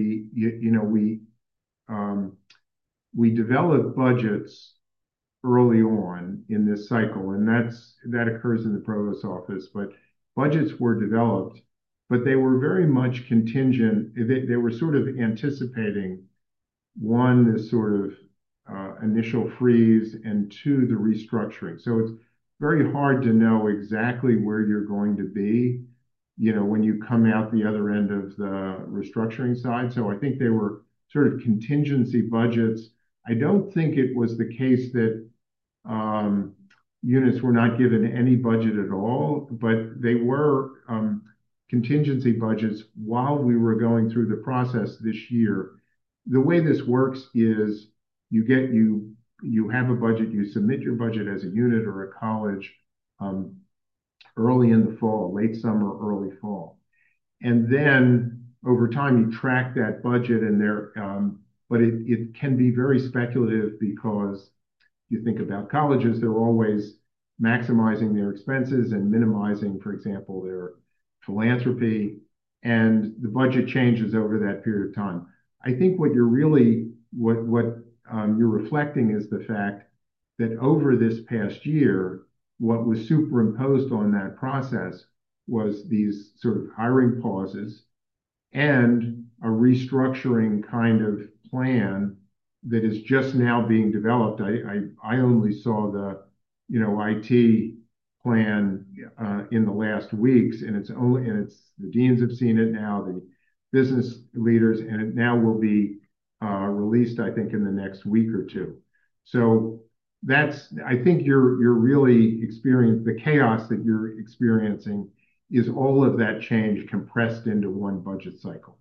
um, we develop budgets early on in this cycle, and that occurs in the provost office. But budgets were developed, but they were very much contingent. They were sort of anticipating one, this sort of initial freeze, and two, the restructuring. So it's very hard to know exactly where you're going to be, when you come out the other end of the restructuring side. So I think they were sort of contingency budgets. I don't think it was the case that um, units were not given any budget at all, but they were contingency budgets while we were going through the process this year. The way this works is you have a budget, you submit your budget as a unit or a college um, early in the fall, late summer, early fall. And then over time, you track that budget but it can be very speculative because you think about colleges, they're always maximizing their expenses and minimizing, for example, their philanthropy, and the budget changes over that period of time. I think what you're reflecting is the fact that over this past year, what was superimposed on that process was these sort of hiring pauses and a restructuring kind of plan that is just now being developed. I only saw the IT plan in the last weeks, and it's the deans have seen it now, the business leaders, and it now will be released, I think, in the next week or two. So I think you're really experiencing the chaos that you're experiencing is all of that change compressed into one budget cycle.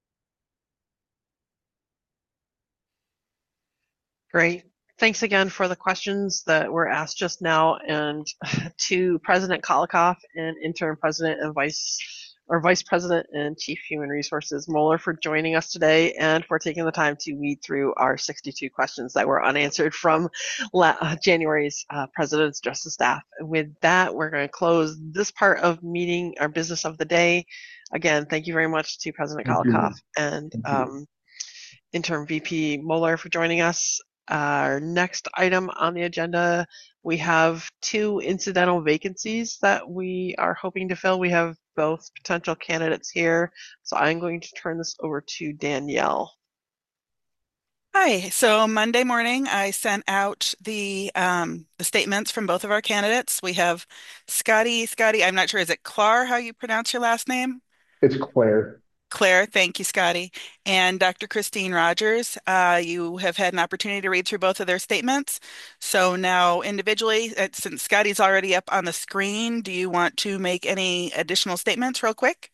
Great. Thanks again for the questions that were asked just now, and to President Kolikoff and Interim President and Vice President and Chief Human Resources Moeller for joining us today and for taking the time to weed through our 62 questions that were unanswered from January's President's Justice Staff. With that, we're going to close this part of meeting, our business of the day. Again, thank you very much to President Kolikoff and Interim VP Moeller for joining us. Our next item on the agenda, we have 2 incidental vacancies that we are hoping to fill. We have both potential candidates here, so I'm going to turn this over to Danielle. Hi. So Monday morning, I sent out the statements from both of our candidates. We have Scotty. I'm not sure, is it Clar, how you pronounce your last name? It's Claire. Claire, thank you, Scotty. And Dr. Christine Rogers, you have had an opportunity to read through both of their statements. So now individually, since Scotty's already up on the screen, do you want to make any additional statements real quick?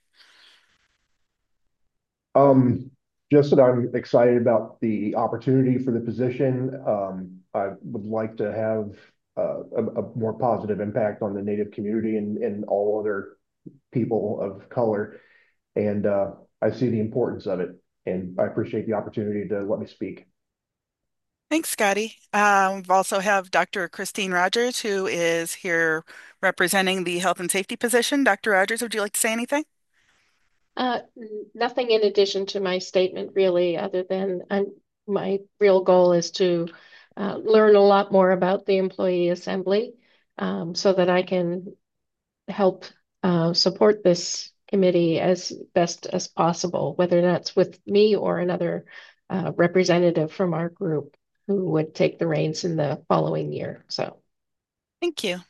Just that I'm excited about the opportunity for the position. I would like to have a more positive impact on the Native community and all other people of color. And I see the importance of it, and I appreciate the opportunity to let me speak. Thanks, Scotty. We also have Dr. Christine Rogers, who is here representing the health and safety position. Dr. Rogers, would you like to say anything? Nothing in addition to my statement, really, other than my real goal is to learn a lot more about the employee assembly so that I can help support this committee as best as possible, whether that's with me or another representative from our group who would take the reins in the following year. So, thank you.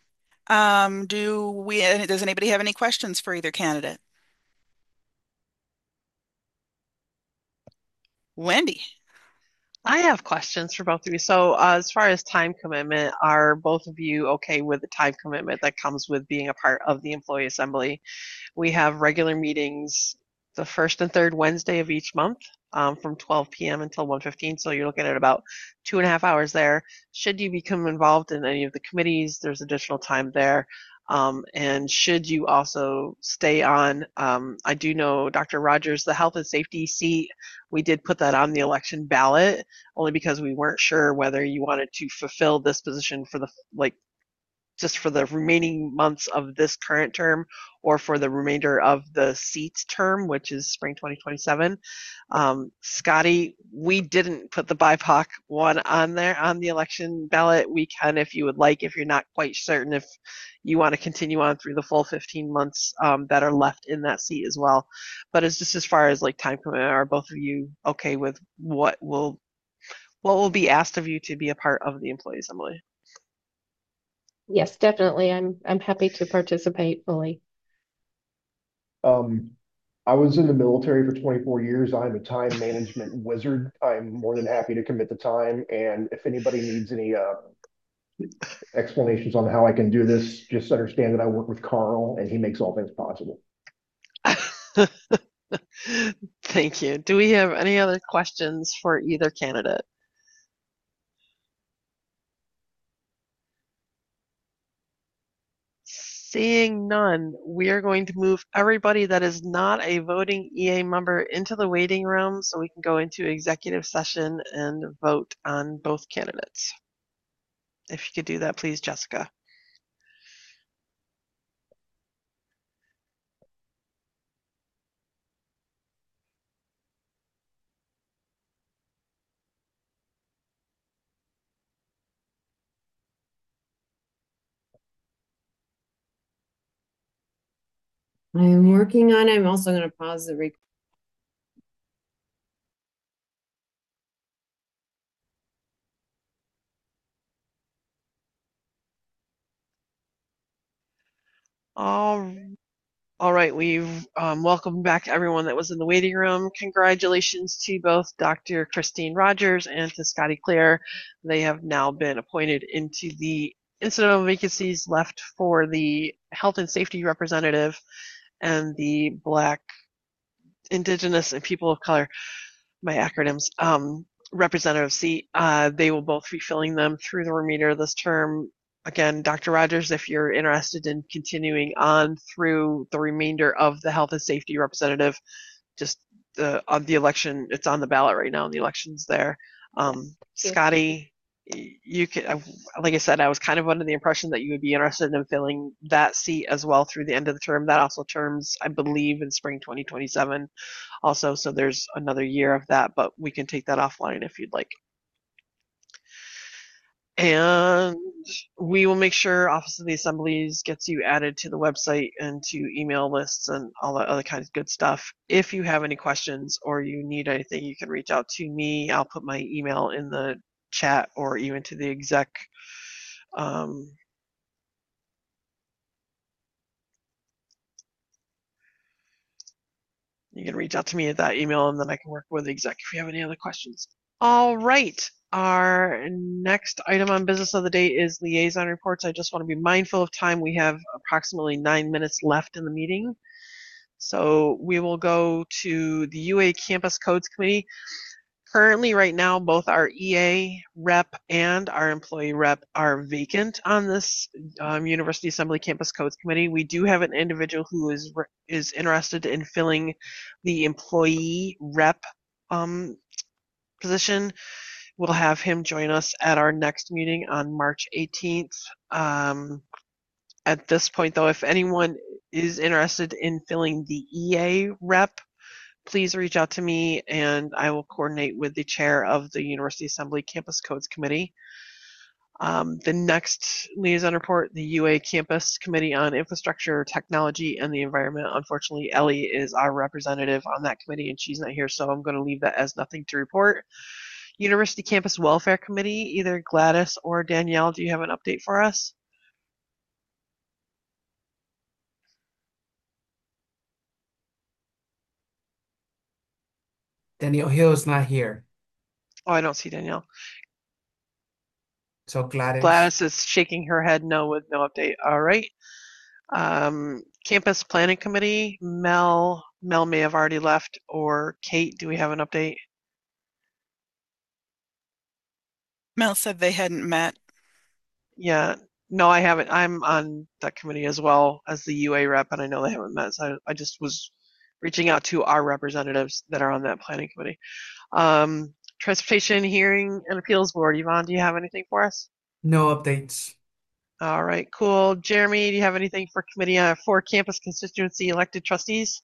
Does anybody have any questions for either candidate? Wendy. I have questions for both of you. So as far as time commitment, are both of you okay with the time commitment that comes with being a part of the employee assembly? We have regular meetings the first and third Wednesday of each month from 12 p.m. until 1:15. So you're looking at about 2.5 hours there. Should you become involved in any of the committees, there's additional time there. And should you also stay on, I do know Dr. Rogers, the health and safety seat, we did put that on the election ballot only because we weren't sure whether you wanted to fulfill this position for the, like, just for the remaining months of this current term or for the remainder of the seats term, which is spring 2027. Scotty, we didn't put the BIPOC one on there on the election ballot. We can, if you would like, if you're not quite certain if you want to continue on through the full 15 months that are left in that seat as well. But it's just as far as like time commitment, are both of you okay with what will be asked of you to be a part of the employee assembly? Yes, definitely. I'm happy to participate fully. I was in the military for 24 years. I'm a time management wizard. I'm more than happy to commit the time. And if anybody needs any explanations on how I can do this, just understand that I work with Carl and he makes all things possible. Thank you. Do we have any other questions for either candidate? Seeing none, we are going to move everybody that is not a voting EA member into the waiting room so we can go into executive session and vote on both candidates. If you could do that, please, Jessica. I'm working on it. I'm also going to pause the recording. All right, we've welcomed back everyone that was in the waiting room. Congratulations to both Dr. Christine Rogers and to Scotty Clare. They have now been appointed into the incidental vacancies left for the health and safety representative and the Black, Indigenous, and people of color, my acronyms, representative seat. They will both be filling them through the remainder of this term. Again, Dr. Rogers, if you're interested in continuing on through the remainder of the health and safety representative, just on the election, it's on the ballot right now, and the election's there. Scotty, you can, like I said, I was kind of under the impression that you would be interested in filling that seat as well through the end of the term. That also terms, I believe, in spring 2027 also, so there's another year of that, but we can take that offline if you'd like. And we will make sure Office of the Assemblies gets you added to the website and to email lists and all that other kinds of good stuff. If you have any questions or you need anything, you can reach out to me. I'll put my email in the chat or even to the exec. You can reach out to me at that email and then I can work with the exec if you have any other questions. All right. Our next item on business of the day is liaison reports. I just want to be mindful of time. We have approximately 9 minutes left in the meeting. So we will go to the UA Campus Codes Committee. Currently, right now, both our EA rep and our employee rep are vacant on this University Assembly Campus Codes Committee. We do have an individual who is interested in filling the employee rep position. We'll have him join us at our next meeting on March 18th. At this point, though, if anyone is interested in filling the EA rep, please reach out to me and I will coordinate with the chair of the University Assembly Campus Codes Committee. The next liaison report, the UA Campus Committee on Infrastructure, Technology, and the Environment. Unfortunately, Ellie is our representative on that committee and she's not here, so I'm going to leave that as nothing to report. University Campus Welfare Committee, either Gladys or Danielle, do you have an update for us? Danielle Hill is not here. Oh, I don't see Danielle. So Gladys is shaking her head no with no update. All right. Campus Planning Committee, Mel may have already left, or Kate, do we have an update? Mel said they hadn't met. Yeah, No, I haven't. I'm on that committee as well as the UA rep, and I know they haven't met, so I just was reaching out to our representatives that are on that planning committee. Transportation Hearing and Appeals Board. Yvonne, do you have anything for us? No updates. All right, cool. Jeremy, do you have anything for committee for campus constituency elected trustees?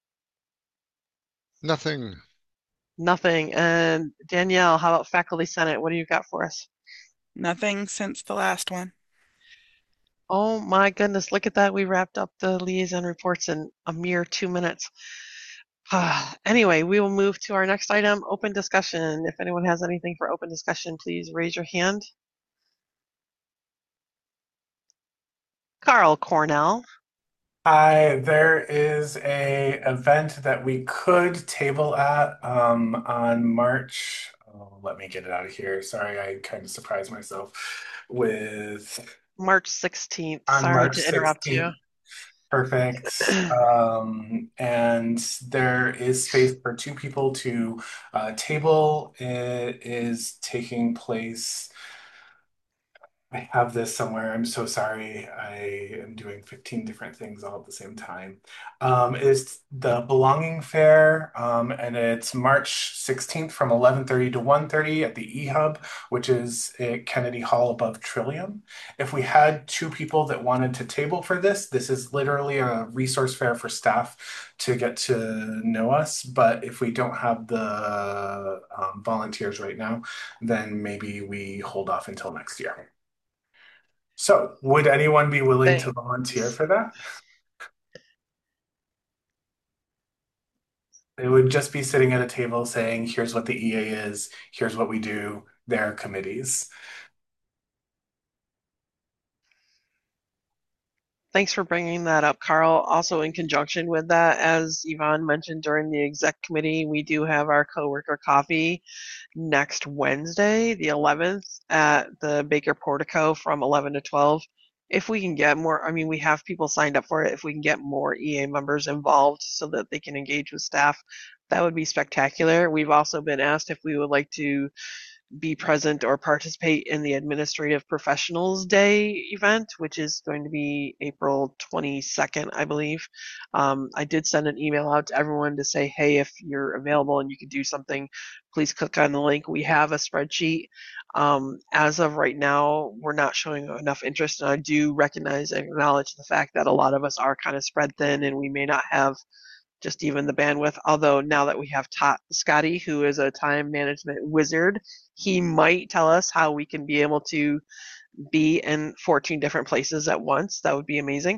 Nothing. Nothing. And Danielle, how about faculty senate? What do you got for us? Nothing since the last one. Oh my goodness, look at that. We wrapped up the liaison reports in a mere 2 minutes. Anyway, we will move to our next item, open discussion. If anyone has anything for open discussion, please raise your hand. Carl Cornell. Hi, there is a event that we could table at on March. Oh, let me get it out of here. Sorry, I kind of surprised myself with March 16th. on Sorry March to interrupt you. 16th. Perfect. And there is space for two people to table. It is taking place. I have this somewhere. I'm so sorry. I am doing 15 different things all at the same time. It's the Belonging Fair, and it's March 16th from 11:30 to 1:30 at the eHub, which is at Kennedy Hall above Trillium. If we had two people that wanted to table for this, this is literally a resource fair for staff to get to know us. But if we don't have the volunteers right now, then maybe we hold off until next year. So, would anyone be willing to volunteer for that? It would just be sitting at a table saying, here's what the EA is, here's what we do, there are committees. Thanks for bringing that up, Carl. Also, in conjunction with that, as Yvonne mentioned during the exec committee, we do have our coworker coffee next Wednesday, the 11th, at the Baker Portico from 11 to 12. If we can get more, I mean, we have people signed up for it. If we can get more EA members involved so that they can engage with staff, that would be spectacular. We've also been asked if we would like to be present or participate in the Administrative Professionals Day event, which is going to be April 22nd, I believe. I did send an email out to everyone to say, hey, if you're available and you can do something, please click on the link. We have a spreadsheet. As of right now, we're not showing enough interest, and I do recognize and acknowledge the fact that a lot of us are kind of spread thin and we may not have just even the bandwidth. Although now that we have Scotty, who is a time management wizard, he might tell us how we can be able to be in 14 different places at once. That would be amazing.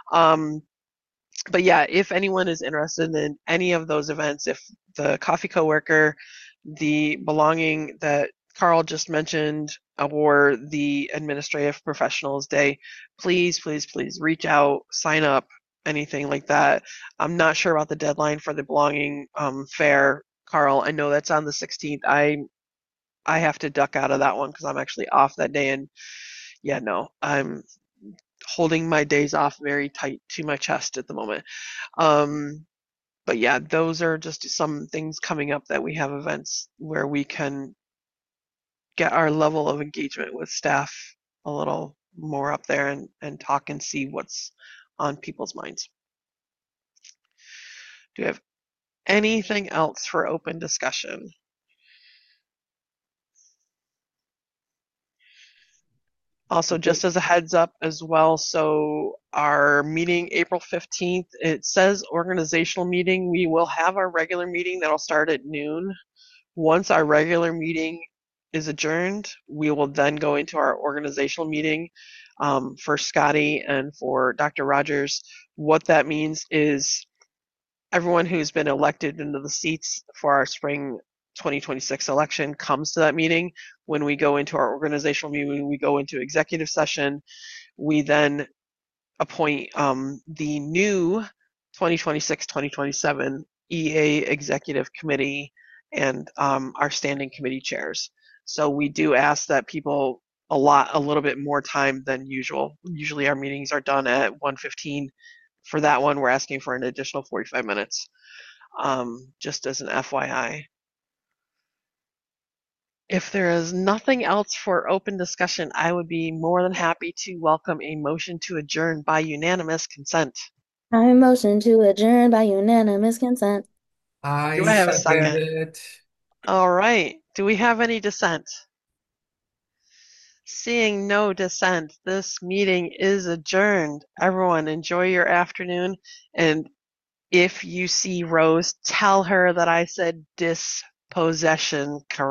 But yeah, if anyone is interested in any of those events, if the coffee coworker, the belonging that Carl just mentioned, or the Administrative Professionals Day, please, please, please reach out, sign up, anything like that. I'm not sure about the deadline for the belonging fair, Carl. I know that's on the 16th. I have to duck out of that one because I'm actually off that day, and yeah, no, I'm holding my days off very tight to my chest at the moment. But yeah, those are just some things coming up that we have events where we can get our level of engagement with staff a little more up there and talk and see what's on people's minds. Do we have anything else for open discussion? Also, just as a heads up as well, so our meeting April 15th, it says organizational meeting. We will have our regular meeting that'll start at noon. Once our regular meeting is adjourned, we will then go into our organizational meeting for Scotty and for Dr. Rogers. What that means is everyone who's been elected into the seats for our spring 2026 election comes to that meeting. When we go into our organizational meeting, we go into executive session. We then appoint the new 2026-2027 EA Executive Committee and our standing committee chairs. So we do ask that people a little bit more time than usual. Usually our meetings are done at 1:15. For that one, we're asking for an additional 45 minutes, just as an FYI. If there is nothing else for open discussion, I would be more than happy to welcome a motion to adjourn by unanimous consent. I motion to adjourn by unanimous consent. Do I I have a second second? it. All right. Do we have any dissent? Seeing no dissent, this meeting is adjourned. Everyone, enjoy your afternoon. And if you see Rose, tell her that I said dispossession correctly.